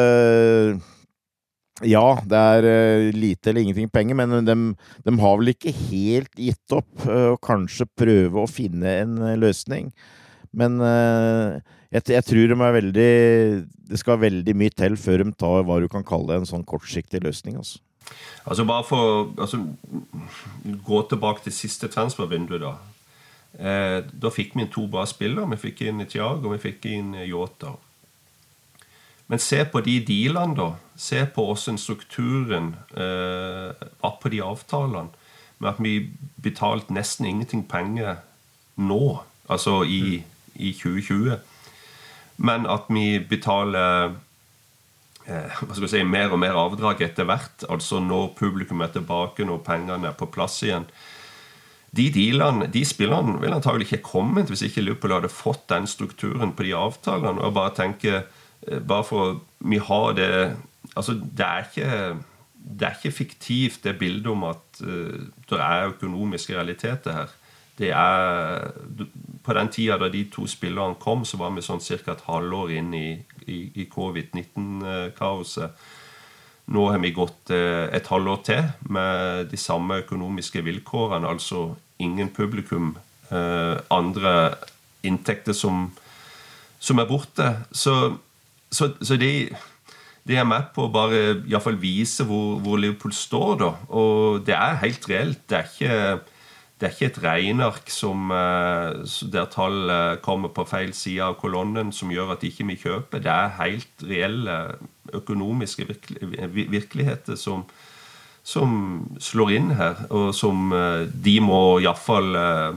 ja, det lite eller ingenting penger, men de har vel ikke helt gitt opp og kanskje prøve å finne en løsning. Men jeg tror det skal veldig mye til før de tar hva du kan kalle en sånn kortsiktig løsning. Altså bare for gå tilbake til siste transfervindu da. Da fikk vi 2 bra spillere. Vi fikk inn Thiago og vi fikk inn Jota. Men se på de dealene da. Se på hvordan strukturen var på de avtalene. Med at vi betalte nesten ingenting penger nå. Altså i 2020. Men at vi betaler hva skal jeg si, mer og mer avdrag etter hvert. Altså når publikum tilbake, når pengene på plass igjen. De dealene, de spillerne vil antagelig ikke kommet hvis ikke Liverpool hadde fått den strukturen på de avtalene. Og bare tenke bare for vi har det altså det ikke fiktivt det bildet om at det økonomiske realiteter her det på den tiden da de 2 spillerne kom så var vi sånn cirka et halvår inn i covid-19-kaoset nå har vi gått et halvår til med de samme økonomiske vilkårene altså ingen publikum andre inntekter som borte så det med på å bare I hvert fall vise hvor Liverpool står da, og det helt reelt, det ikke et regneark der tall kommer på feil side av kolonnen som gjør at ikke vi kjøper, det helt reelle økonomiske virkeligheter som slår inn her, og som de må I hvert fall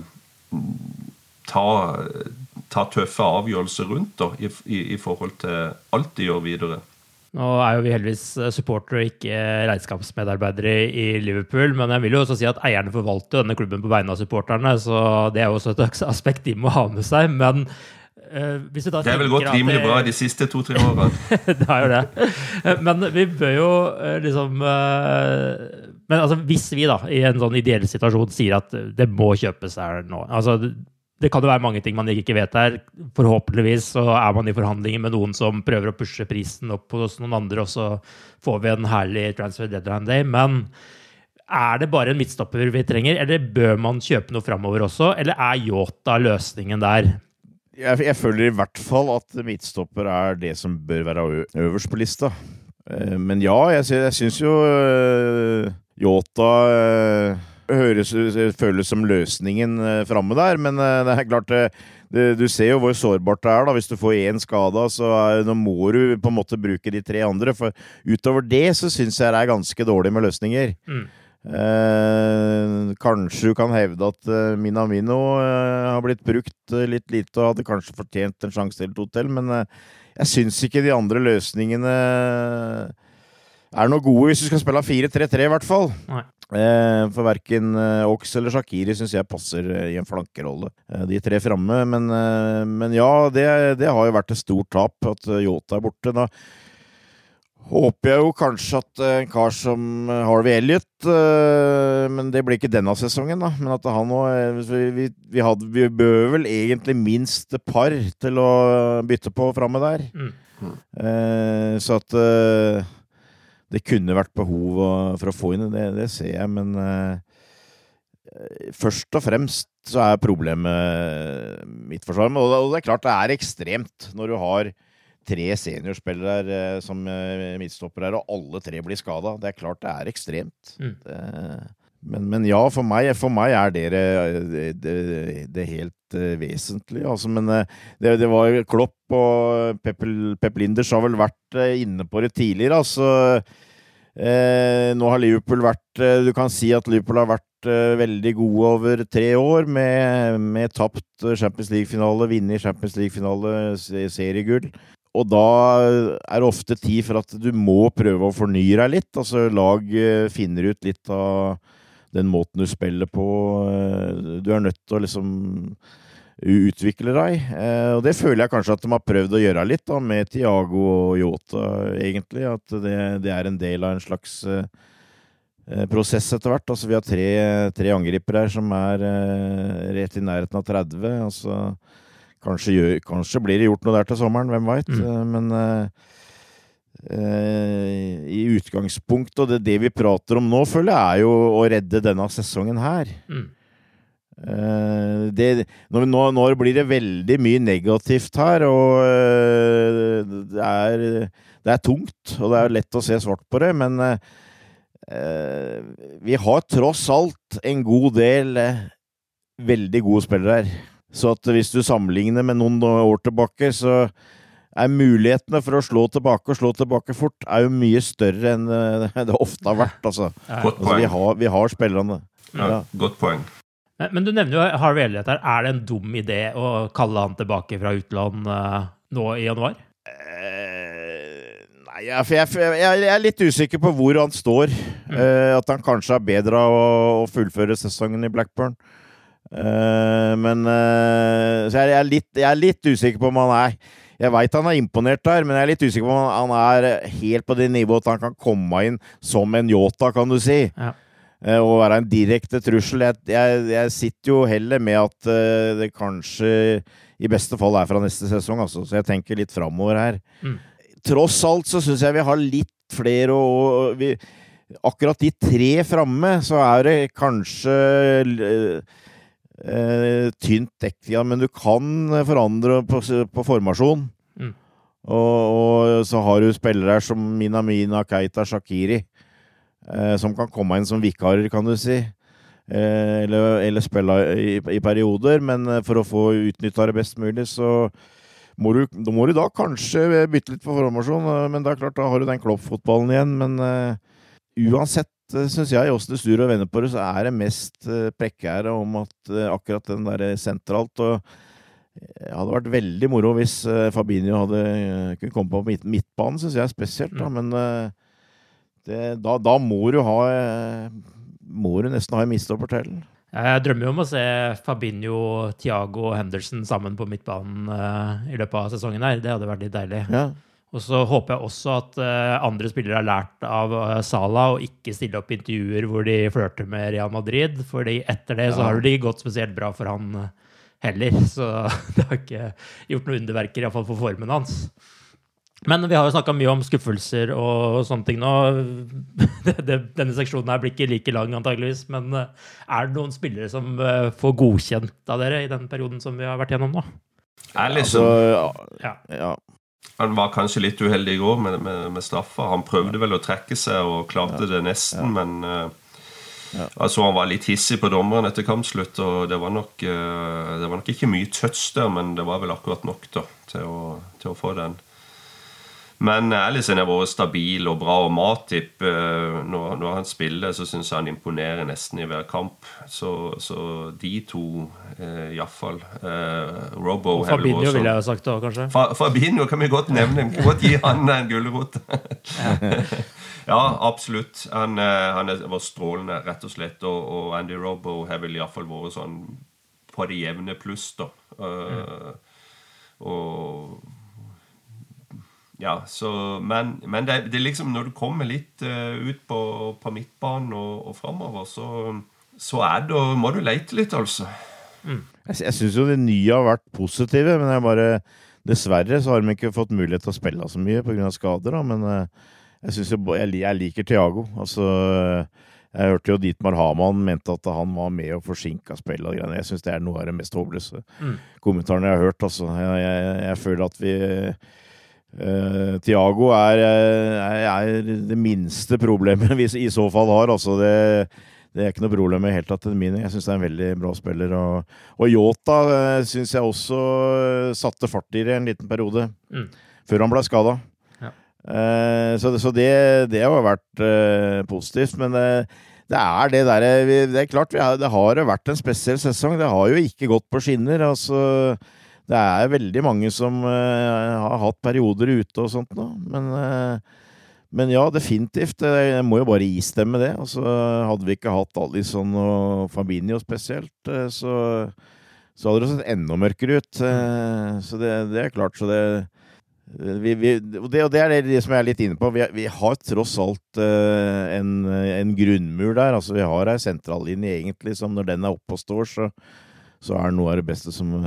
ta tøffe avgjørelser rundt da, i forhold til alt de gjør videre. Nå jo vi heldigvis supportere og ikke regnskapsmedarbeidere I Liverpool, men jeg vil jo også si at eierne forvalter denne klubben på vegne av supporterne, så det jo også et aspekt de må ha med seg, men hvis du da det vel gått rimelig bra de siste 2-3 årene. Det jo det. Men vi bør jo liksom men altså hvis vi da I en sånn ideell situasjon sier at det må kjøpes her nå, altså det kan jo være mange ting man ikke vet her. Forhåpentligvis så man I forhandlinger med noen som prøver å pushe prisen opp hos noen andre, og så får vi en herlig transfer deadline day. Men det bare en midtstopper vi trenger, eller bør man kjøpe noe fremover også? Eller Jota løsningen der? Jeg føler I hvert fall at midtstopper det som bør være øverst på lista. Men ja, jeg synes jo Jota føles som løsningen fremme der, men det klart du ser jo hvor sårbart det da, hvis du får en skada, så nå må du på en måte bruke de 3 andre, for utover det så synes jeg det ganske dårlig med løsninger. Kanskje du kan hevde at Minamino har blitt brukt litt lite og hadde kanskje fortjent en sjanse til 2 til, men jeg synes ikke de andre løsningene noe gode hvis du skal spille 4-3-3 I hvert fall. Nei. For hverken Ox eller Shaqiri synes jeg passer I en flankerolle de 3 fremme, men ja, det har jo vært et stort tap at Jota borte da. Håper jeg jo kanskje at en kar som Harvey Elliott, men det blir ikke denne sesongen da, men at han nå, vi bør vel egentlig minst et par til å bytte på fremme der. Så at det kunne vært behov for å få inn det ser jeg, men først og fremst så problemet mitt forsvar, og det klart det ekstremt når du har 3 seniorspillere som midtstoppere og alle 3 blir skadet. Det klart det ekstremt. Men ja, for meg det helt vesentlige. Altså, men det var Klopp og Pep Linders har vel vært inne på det tidligere. Altså, nå har Liverpool du kan si at Liverpool har vært veldig gode over 3 år med tapt Champions League-finale, vinne Champions League-finale, seriegull. Og da det ofte tid for at du må prøve å fornye deg litt. Altså lag finner ut litt av den måten du spiller på. Du nødt til å liksom utvikle deg. Og det føler jeg kanskje at de har prøvd å gjøre litt da, med Thiago og Jota, egentlig. At det en del av en slags prosess etter hvert. Altså, vi har tre angripere her som rett i nærheten av 30. Altså, kanskje blir det gjort noe der til sommeren, hvem vet. Men i utgangspunkt, og det vi prater om nå, føler jeg jo å redde denne sesongen her. Nå blir det veldig mye negativt her, og det tungt, og det lett å se svart på det, men vi har tross alt en god del veldig gode spillere her. Så at hvis du sammenligner med noen år tilbake, så mulighetene for å slå tilbake fort jo mye større enn det ofte har vært. Altså. Vi har spillerne. Ja, godt poeng. Men du nevner jo Harvey Elliott her. Det en dum idé å kalle han tilbake fra utland nå i januar? Nei, jeg litt usikker på hvor han står. At han kanskje bedre å fullføre sesongen i Blackburn. Men så jeg litt usikker på om han jeg vet han imponert der, men jeg litt usikker på om han helt på det nivået at han kan komme inn som en Jota, kan du si. Ja. Og være en direkte trussel. Jeg sitter jo heller med at det kanskje i beste fall fra neste sesong, altså. Så jeg tenker litt fremover her. Tross alt så synes jeg vi har litt flere, og akkurat de 3 fremme, så det kanskje tynt dekk, ja, men du kan forandre på formasjon. Og så har du spillere som Minamina, Keita, Shaqiri, som kan komme inn som vikarer, kan du si. Eller spille i perioder, men for å få utnyttet det best mulig, så må du da kanskje bytte litt på formasjon, men det klart, da har du den kloppfotballen igjen, men uansett, synes jeg også det styrer å vende på det, så det mest prekkære om at akkurat den der sentralt, og det hadde vært veldig moro hvis Fabinho kunne komme på midtbanen, synes jeg spesielt, da, men da må du nesten ha en mistopper til. Jeg drømmer jo om å se Fabinho, Thiago og Henderson sammen på midtbanen i løpet av sesongen her. Det hadde vært litt deilig. Ja. Og så håper jeg også at andre spillere har lært av Salah og ikke stille opp intervjuer hvor de flørter med Real Madrid, fordi etter det så har det gått spesielt bra for han heller. Så det har ikke gjort noe underverker, i hvert fall for formen hans. Men vi har jo snakket mye om skuffelser og sånne ting nå. Denne seksjonen her blir ikke like lang antageligvis, men det noen spillere som får godkjent av dere i den perioden som vi har vært gjennom nå? Ja. Han var kanskje litt uheldig i går med straffa. Han prøvde vel å trekke seg og klarte det nesten, men altså han var litt hissig på dommeren etter kampslutt, og det var nok ikke mye touch der, men det var vel akkurat nok da, til å få den. Men Alisson har vært stabil og bra, og Matip, når han spiller, så synes jeg han imponerer nesten i hver kamp. Så de to, i hvert fall. Robbo og Fabinho vil jeg ha sagt da, kanskje? Fabinho kan vi godt nevne. Vi kan godt gi han en gulrot. Ja, absolutt. Han var strålende, rett og slett. Og Andy Robbo har vel i hvert fall vært sånn på det jevne pluss, da. Og ja, men det liksom når du kommer litt ut på midtbanen og fremover, så det, må du lete litt, altså. Jeg synes jo det nye har vært positive, men dessverre så har de ikke fått mulighet til å spille så mye på grunn av skader, da, men jeg liker Thiago. Altså, jeg hørte jo Dietmar Hamann mente at han var med og forsinket spillet og greiene. Jeg synes det noe av det mest håpløse kommentarene jeg har hørt, altså. Jeg føler at Thiago det minste problemet vi i så fall har, altså det ikke noe problem i helt tatt til mine. Jeg synes det en veldig bra spiller, og Jota synes jeg også satte fart i det en liten periode før han ble skadet. Så det har vært positivt, men det det der, det klart det har vært en spesiell sesong. Det har jo ikke gått på skinner, altså det veldig mange som har hatt perioder ute og sånt nå, men ja, definitivt, jeg må jo bare istemme det. Altså, hadde vi ikke hatt Alisson og Fabinho spesielt, så hadde det sett enda mørkere ut. Så det klart, så det det som jeg litt inne på. Vi har tross alt en grunnmur der. Altså, vi har en sentrallinje egentlig, som når den oppe og står, så det noe av det beste som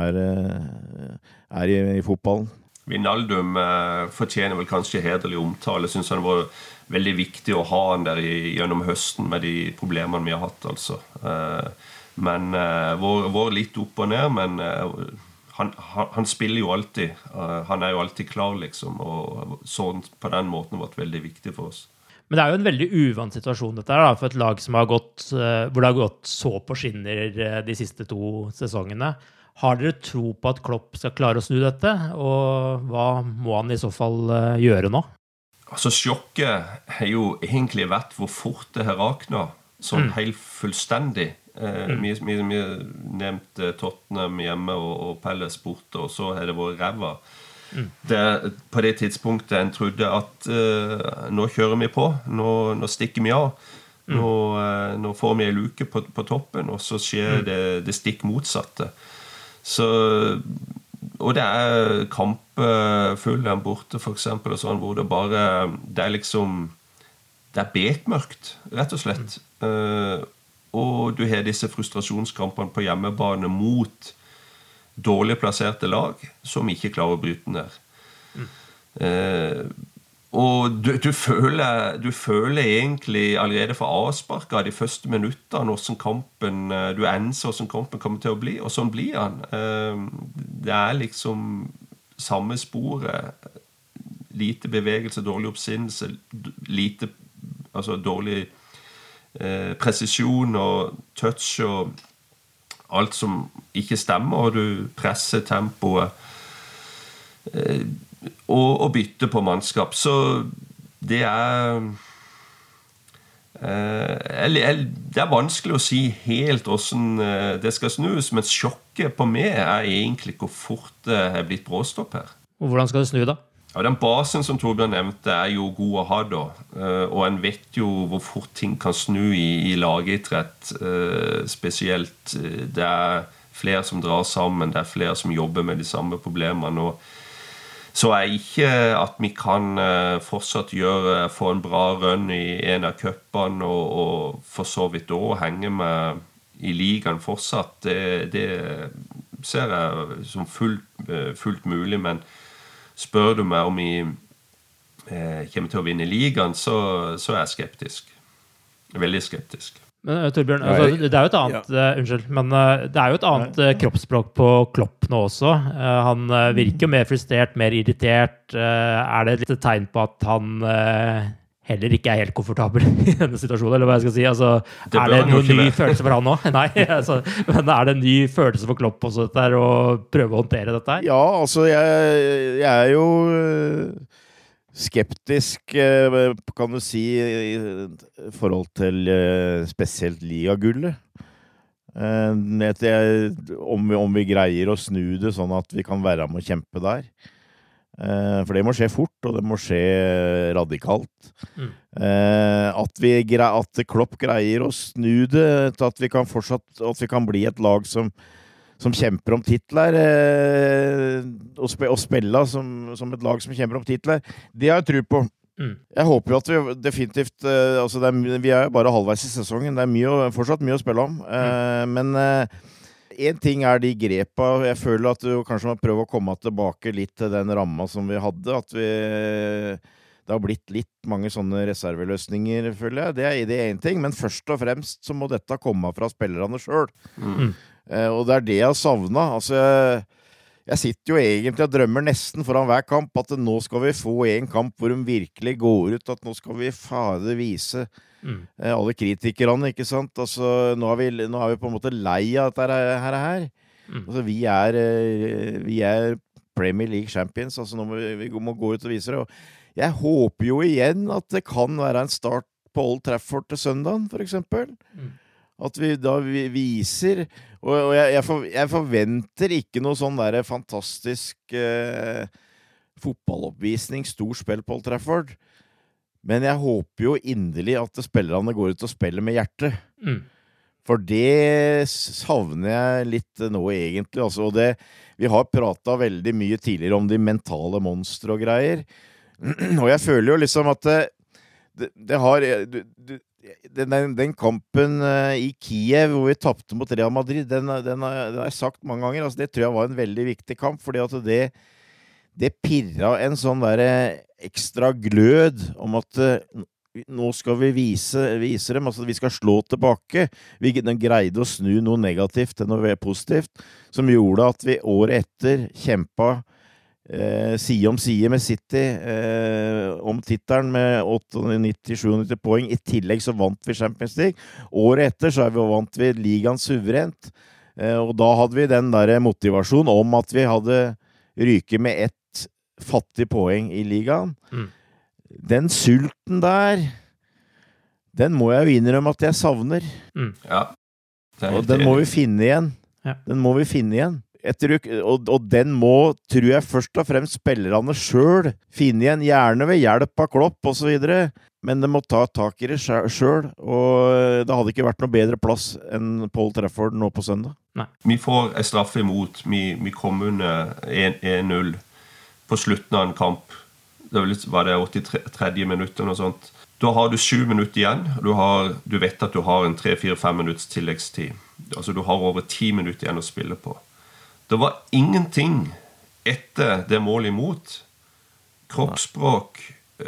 i fotballen. Wijnaldum fortjener vel kanskje hederlig omtale. Jeg synes han var veldig viktig å ha han der gjennom høsten med de problemene vi har hatt, altså. Men var litt opp og ned, men han spiller jo alltid. Han jo alltid klar, liksom, og sånn på den måten vært veldig viktig for oss. Men det jo en veldig uvant situasjon dette her, da, for et lag som har gått, hvor det har gått så på skinner de siste 2 sesongene. Har dere tro på at Klopp skal klare å snu dette, og hva må han i så fall gjøre nå? Altså, sjokket har jo egentlig vært hvor fort det har raknet, sånn helt fullstendig. Vi nevnte Tottenham hjemme og Palace borte, og så har det vært ræva. På det tidspunktet en trodde at nå kjører vi på, nå stikker vi av, nå får vi en luke på toppen, og så skjer det stikk motsatte. Så, og det kamp Fulham borte for eksempel, og sånn, hvor det bare det liksom, det bekmørkt, rett og slett. Og du har disse frustrasjonskampene på hjemmebane mot dårlig plasserte lag som ikke klarer å bryte ned. Og du føler egentlig allerede fra avsparket de første minuttene hvordan kampen, du enser hvordan kampen kommer til å bli, og sånn blir han. Det liksom samme sporet, lite bevegelse, dårlig oppsinnelse, lite, altså dårlig presisjon og touch og alt som ikke stemmer, og du presser tempoet og bytter på mannskap. Så det det vanskelig å si helt hvordan det skal snus, men sjokket på meg egentlig hvor fort det har blitt bråstopp her. Og hvordan skal det snu da? Ja, den basen som Torbjørn nevnte jo god å ha da, og en vet jo hvor fort ting kan snu i lagidrett, spesielt. Det flere som drar sammen, det flere som jobber med de samme problemene, og så ikke at vi kan fortsatt få en bra run i en av cupene, og for så vidt også henge med i ligaen fortsatt. Det ser jeg som fullt mulig, men spør du meg om vi kommer til å vinne ligaen, så jeg skeptisk. Veldig skeptisk. Men Torbjørn, altså, det jo et annet unnskyld, men det jo et annet kroppsspråk på Klopp nå også. Han virker jo mer frustrert, mer irritert. Det litt et tegn på at han heller ikke helt komfortabel i denne situasjonen, eller hva jeg skal si? Altså, det noen ny følelse for han nå? Nei, altså, men det en ny følelse for Klopp også, dette her, å prøve å håndtere dette her? Ja, altså, jeg jo skeptisk, kan du si, i forhold til spesielt ligagullet. Om vi greier å snu det sånn at vi kan være med å kjempe der. For det må skje fort, og det må skje radikalt. At Klopp greier å snu det til at vi kan at vi kan bli et lag som kjemper om titler, og spille som et lag som kjemper om titler, det har jeg tro på. Jeg håper jo at vi definitivt, altså vi jo bare halvveis i sesongen, det fortsatt mye å spille om, men en ting de grepa, jeg føler at du kanskje må prøve å komme tilbake litt til den ramma som vi hadde, at det har blitt litt mange sånne reserveløsninger, føler jeg. Det en ting, men først og fremst så må dette komme fra spillerne selv. Og det det jeg savnet. Altså, jeg sitter jo egentlig og drømmer nesten foran hver kamp at nå skal vi få en kamp hvor de virkelig går ut, at nå skal vi vise alle kritikerne, ikke sant? Altså, nå vi på en måte lei av dette her. Altså, vi Premier League Champions, altså nå vi må gå ut og vise det, og jeg håper jo igjen at det kan være en start på Old Trafford til søndagen, for eksempel. At vi da viser, og jeg forventer ikke noe sånn der fantastisk fotballoppvisning, stor spill på Old Trafford, men jeg håper jo inderlig at spillerne går ut og spiller med hjertet. For det savner jeg litt nå egentlig, altså, og vi har pratet veldig mye tidligere om de mentale monstre og greier, og jeg føler jo liksom at det har... Den kampen i Kiev hvor vi tappte mot Real Madrid, den har jeg sagt mange ganger, altså det tror jeg var en veldig viktig kamp, fordi at det pirret en sånn der ekstra glød om at nå skal vi vise dem, altså vi skal slå tilbake. Den greide å snu noe negativt til noe positivt, som gjorde at vi året etter kjempet side om side med City om tittelen med 98-97 poeng. I tillegg så vant vi Champions League. Året etter så vant vi ligaen suverent, og da hadde vi den der motivasjonen om at vi hadde ryket med ett fattig poeng i ligaen. Den sulten der, den må jeg jo innrømme at jeg savner. Ja. Og den må vi finne igjen. Den må vi finne igjen. Og den må, tror jeg, først og fremst spillerne selv finne igjen, gjerne ved hjelp av Klopp og så videre, men de må ta tak i det selv, og det hadde ikke vært noe bedre plass enn Old Trafford nå på søndag. Nei. Vi får en straff imot, vi kom under 1-0 på slutten av en kamp, var det 83 minutter og sånt. Da har du 7 minutter igjen, du vet at du har en 3-4-5 minutts tilleggstid, altså du har over 10 minutter igjen å spille på. Det var ingenting etter det målet imot. Kroppsspråk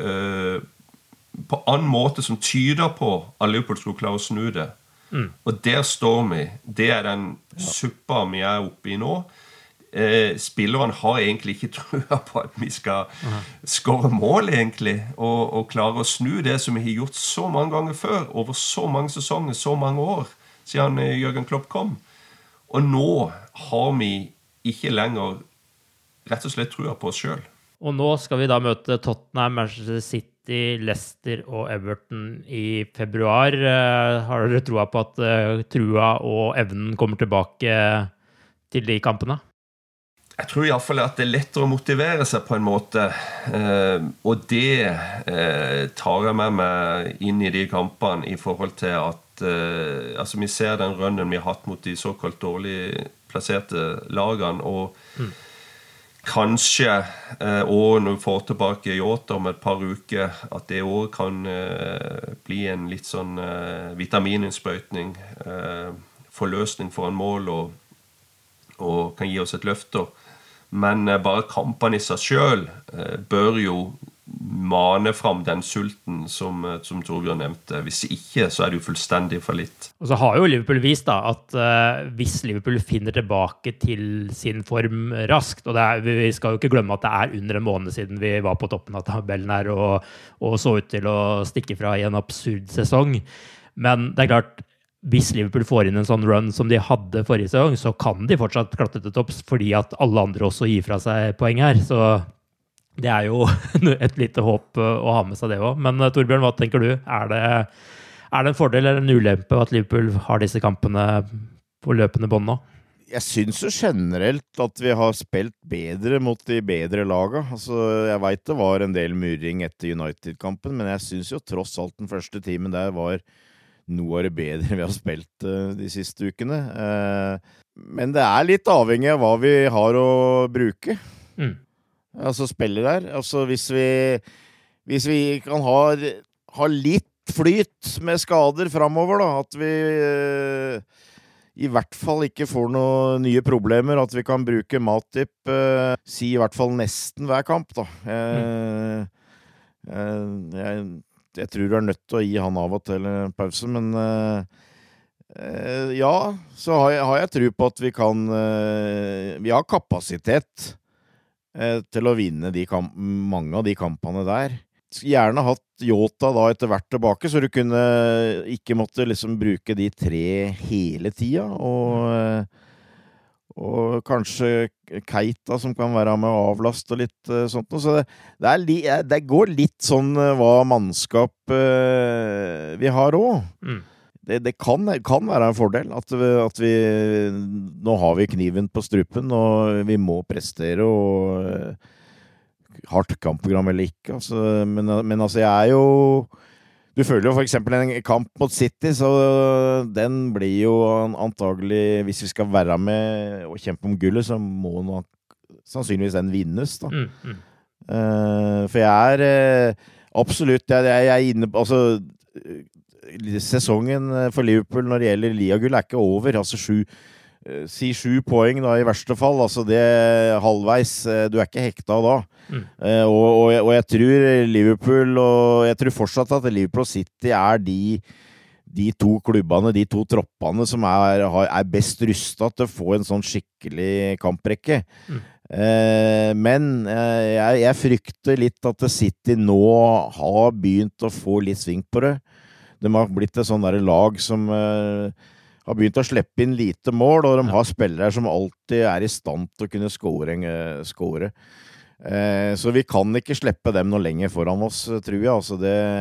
på annen måte som tyder på at Liverpool skulle klare å snu det. Og der står vi. Det den suppa vi oppe i nå. Spilleren har egentlig ikke trua på at vi skal skåre mål egentlig, og klare å snu det som vi har gjort så mange ganger før, over så mange sesonger, så mange år, siden Jürgen Klopp kom. Og nå har vi ikke lenger rett og slett trua på oss selv. Og nå skal vi da møte Tottenham, Manchester City, Leicester og Everton i februar. Har dere troa på at trua og evnen kommer tilbake til de kampene? Jeg tror i hvert fall at det lettere å motivere seg på en måte, og det tar jeg med meg inn i de kampene i forhold til at altså vi ser den rønnen vi har hatt mot de såkalt dårlig plasserte lagene, og kanskje og når vi får tilbake Jota om et par uker, at det også kan bli en litt sånn vitamininnsprøytning, forløsning for en mål og kan gi oss et løfte. Men bare kampene i seg selv bør jo mane fram den sulten som Torbjørn nevnte. Hvis ikke, så det jo fullstendig for litt. Og så har jo Liverpool vist da, at hvis Liverpool finner tilbake til sin form raskt, og vi skal jo ikke glemme at det under en måned siden vi var på toppen av tabellen her, og så ut til å stikke fra i en absurd sesong. Men det klart, hvis Liverpool får inn en sånn run som de hadde forrige sesong, så kan de fortsatt klatre til topps, fordi at alle andre også gir fra seg poeng her. Så det jo et lite håp å ha med seg det også. Men Torbjørn, hva tenker du? Det en fordel eller en ulempe at Liverpool har disse kampene på løpende bånd nå? Jeg synes jo generelt at vi har spilt bedre mot de bedre laga. Altså, jeg vet det var en del murring etter United-kampen, men jeg synes jo tross alt den første timen der var noe av det bedre vi har spilt de siste ukene. Men det litt avhengig av hva vi har å bruke. Altså spiller der. Altså hvis vi kan ha litt flyt med skader fremover da, at vi i hvert fall ikke får noen nye problemer, at vi kan bruke Matip, si i hvert fall nesten hver kamp da. Jeg tror du nødt til å gi han av og til en pause, men ja, så har jeg tro på at vi kan vi har kapasitet til å vinne mange av de kampene der. Gjerne hatt Jota da etter hvert tilbake, så du kunne ikke måtte liksom bruke de 3 hele tida, og kanskje Keita som kan være med å avlaste og litt sånt. Så det går litt sånn hva mannskap vi har også. det kan være en fordel at vi nå har vi kniven på strupen, og vi må prestere, og hardt kampprogram eller ikke. Altså, men altså, jeg jo du føler jo for eksempel en kamp mot City, så den blir jo antagelig, hvis vi skal være med og kjempe om gullet, så må nok sannsynligvis den vinnes da. For jeg absolutt, jeg inne på, altså sesongen for Liverpool når det gjelder Ligagull ikke over, altså 7 poeng da i verste fall, altså det halvveis, du ikke hekta da. Og jeg tror Liverpool, og jeg tror fortsatt at Liverpool City de 2 klubbene, de 2 troppene som best rustet til å få en sånn skikkelig kamprekke. Men jeg frykter litt at City nå har begynt å få litt sving på det. De har blitt et sånn der lag som har begynt å slippe inn lite mål, og de har spillere som alltid i stand til å kunne score. Så vi kan ikke slippe dem noe lenger foran oss, tror jeg. Altså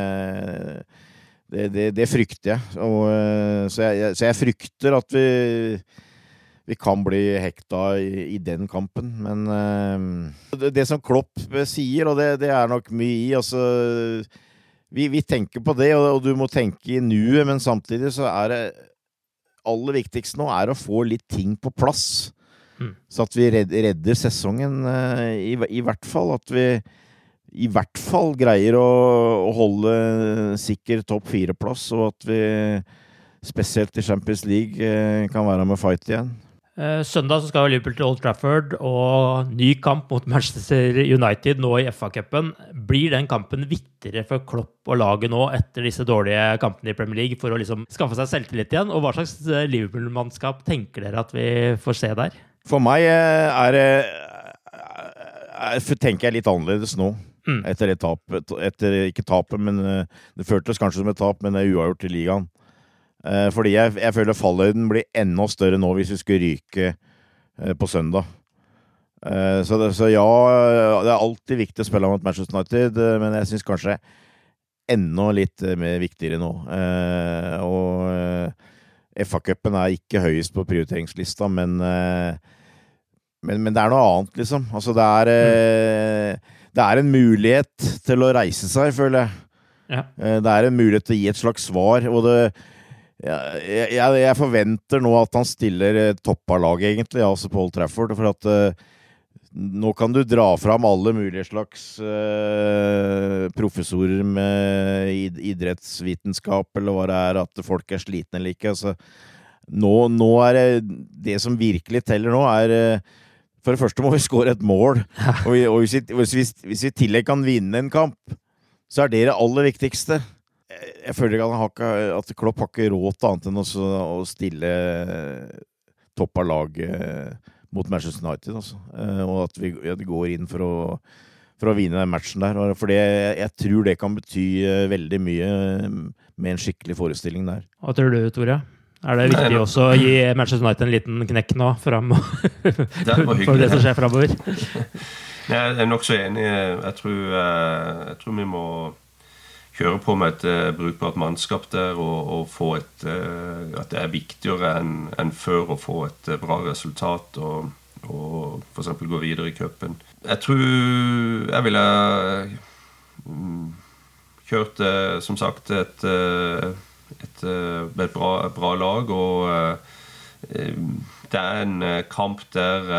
det frykter jeg. Så jeg frykter at vi kan bli hekta i den kampen. Men det som Klopp sier, og det nok mye i, altså vi tenker på det, og du må tenke i nuet, men samtidig så det aller viktigste nå å få litt ting på plass. Så at vi redder sesongen i hvert fall, at vi i hvert fall greier å holde sikker topp 4-plass, og at vi spesielt i Champions League kan være med fight igjen. Søndag så skal Liverpool til Old Trafford, og ny kamp mot Manchester United nå i FA-cupen. Blir den kampen viktigere for Klopp og laget nå etter disse dårlige kampene i Premier League for å liksom skaffe seg selvtillit igjen? Og hva slags Liverpool-mannskap tenker dere at vi får se der? For meg tenker jeg litt annerledes nå. Etter et tap, ikke tapet, men det føltes kanskje som et tap, men det uavgjort i ligaen. Fordi jeg føler fallhøyden blir enda større nå hvis vi skulle ryke på søndag. Så ja, det alltid viktig å spille mot Manchester United, men jeg synes kanskje enda litt mer viktigere nå. Og FA-cupen ikke høyest på prioriteringslista, men det noe annet, liksom. Altså, det en mulighet til å reise seg, føler jeg. Ja. Det en mulighet til å gi et slags svar, og jeg forventer nå at han stiller toppa lag egentlig, altså på Old Trafford, for at nå kan du dra fram alle mulige slags professorer med idrettsvitenskap, eller hva det at folk slitne eller ikke. Altså, nå det som virkelig teller nå for det første må vi skåre et mål, og hvis vi i tillegg kan vinne en kamp, så det aller viktigste. Jeg føler ikke at Klopp har ikke råd til annet enn å stille toppa lag mot Manchester United, altså. Og at vi går inn for å vinne den matchen der, for jeg tror det kan bety veldig mye med en skikkelig forestilling der. Hva tror du, Tore? Det viktig også å gi Manchester United en liten knekk nå frem for det som skjer fremover? Jeg nok så enig. Jeg tror vi må kjøre på med et brukbart mannskap der, og få at det viktigere enn før å få et bra resultat, og for eksempel gå videre i cupen. Jeg tror jeg ville kjørt, som sagt, et bra lag, og det en kamp der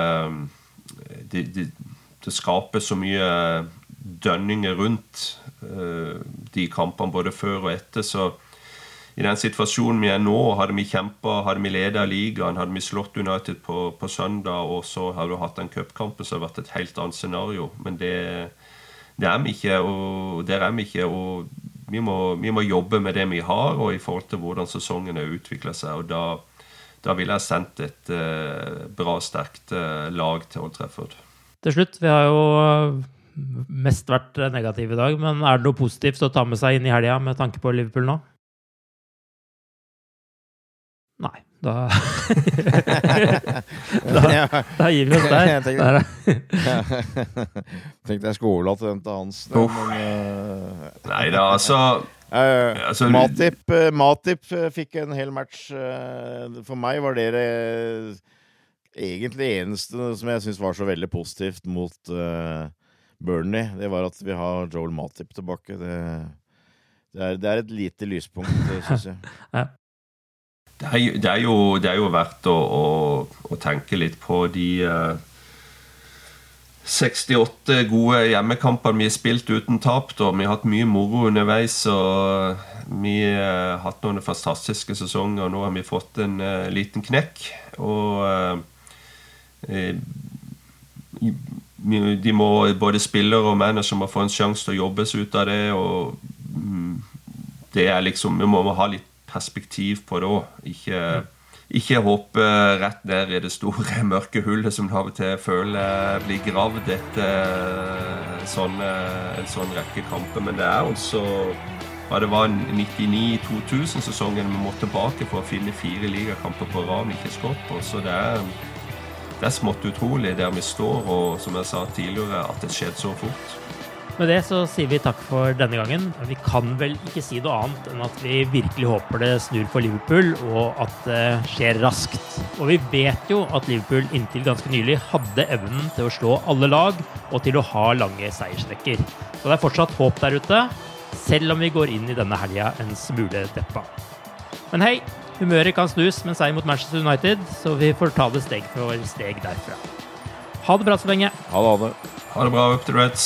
det skaper så mye dønninger rundt de kampene både før og etter, så i den situasjonen vi nå, hadde vi kjempet, hadde vi ledet ligaen, hadde vi slått United på søndag, og så hadde du hatt en cupkamp, så hadde det vært et helt annet scenario, men det vi ikke, og der vi ikke, og vi må jobbe med det vi har, og i forhold til hvordan sesongen utviklet seg, og da ville jeg sendt et bra, sterkt lag til Old Trafford. Til slutt, vi har jo mest vært negativ i dag, men det noe positivt å ta med seg inn i helgen med tanke på Liverpool nå? Nei, da gir vi oss der. Tenkte jeg skåla til den til Hans. Nei da, altså Matip fikk en hel match. For meg var det egentlig eneste som jeg synes var så veldig positivt mot Burnley. Det var at vi har Joel Matip tilbake. Det er et lite lyspunkt, synes jeg. Ja. Det er jo verdt å tenke litt på de 68 gode hjemmekamper vi har spilt uten tap. Da. Vi har hatt mye moro underveis, og vi har hatt noen fantastiske sesonger, og nå har vi fått en liten knekk. Og de må, både spillere og manager må få en sjanse til å jobbes ut av det, og det er liksom, vi må ha litt perspektiv på det. Ikke hoppe rett ned i det store mørke hullet som du av og til føler blir gravd etter en sånn rekke kamper. Men det er altså, det var 99-2000-sesongen vi måtte tilbake for å finne 4 ligakamper på rad vi ikke skått på. Så det er smått utrolig der vi står, og som jeg sa tidligere, at det skjedde så fort. Med det så sier vi takk for denne gangen. Vi kan vel ikke si noe annet enn at vi virkelig håper det snur for Liverpool, og at det skjer raskt. Og vi vet jo at Liverpool inntil ganske nylig hadde evnen til å slå alle lag, og til å ha lange seiersrekker. Så det er fortsatt håp der ute, selv om vi går inn i denne helga en smule deppa. Men hei, humøret kan snus med en seier mot Manchester United, så vi får ta det steg for steg derfra. Ha det bra så lenge. Ha det. Ha det bra, up to Reds.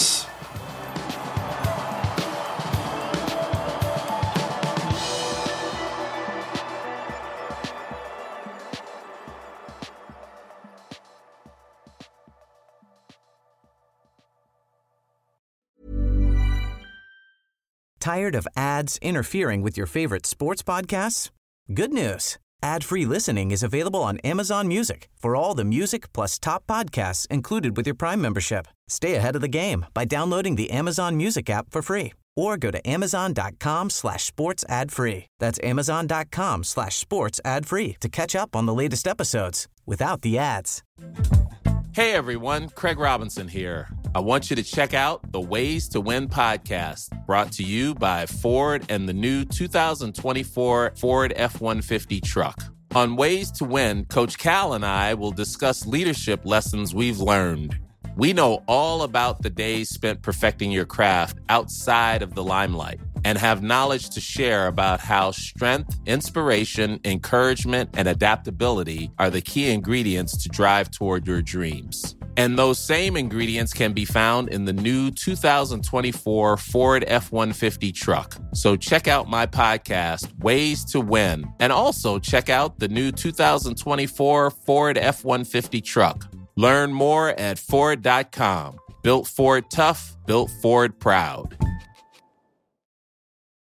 Tired of ads interfering with your favorite sports podcasts? Good news. Ad-free listening is available on Amazon Music for all the music plus top podcasts included with your Prime membership. Stay ahead of the game by downloading the Amazon Music app for free or go to amazon.com/sports ad-free. That's amazon.com/sports ad-free to catch up on the latest episodes without the ads. Hey everyone, Craig Robinson here. I want you to check out the Ways to Win podcast, brought to you by Ford and the new 2024 Ford F-150 truck. On Ways to Win, Coach Cal and I will discuss leadership lessons we've learned. We know all about the days spent perfecting your craft outside of the limelight and have knowledge to share about how strength, inspiration, encouragement, and adaptability are the key ingredients to drive toward your dreams. And those same ingredients can be found in the new 2024 Ford F-150 truck. So check out my podcast, Ways to Win, and also check out the new 2024 Ford F-150 truck. Learn more at Ford.com. Built Ford tough, built Ford proud.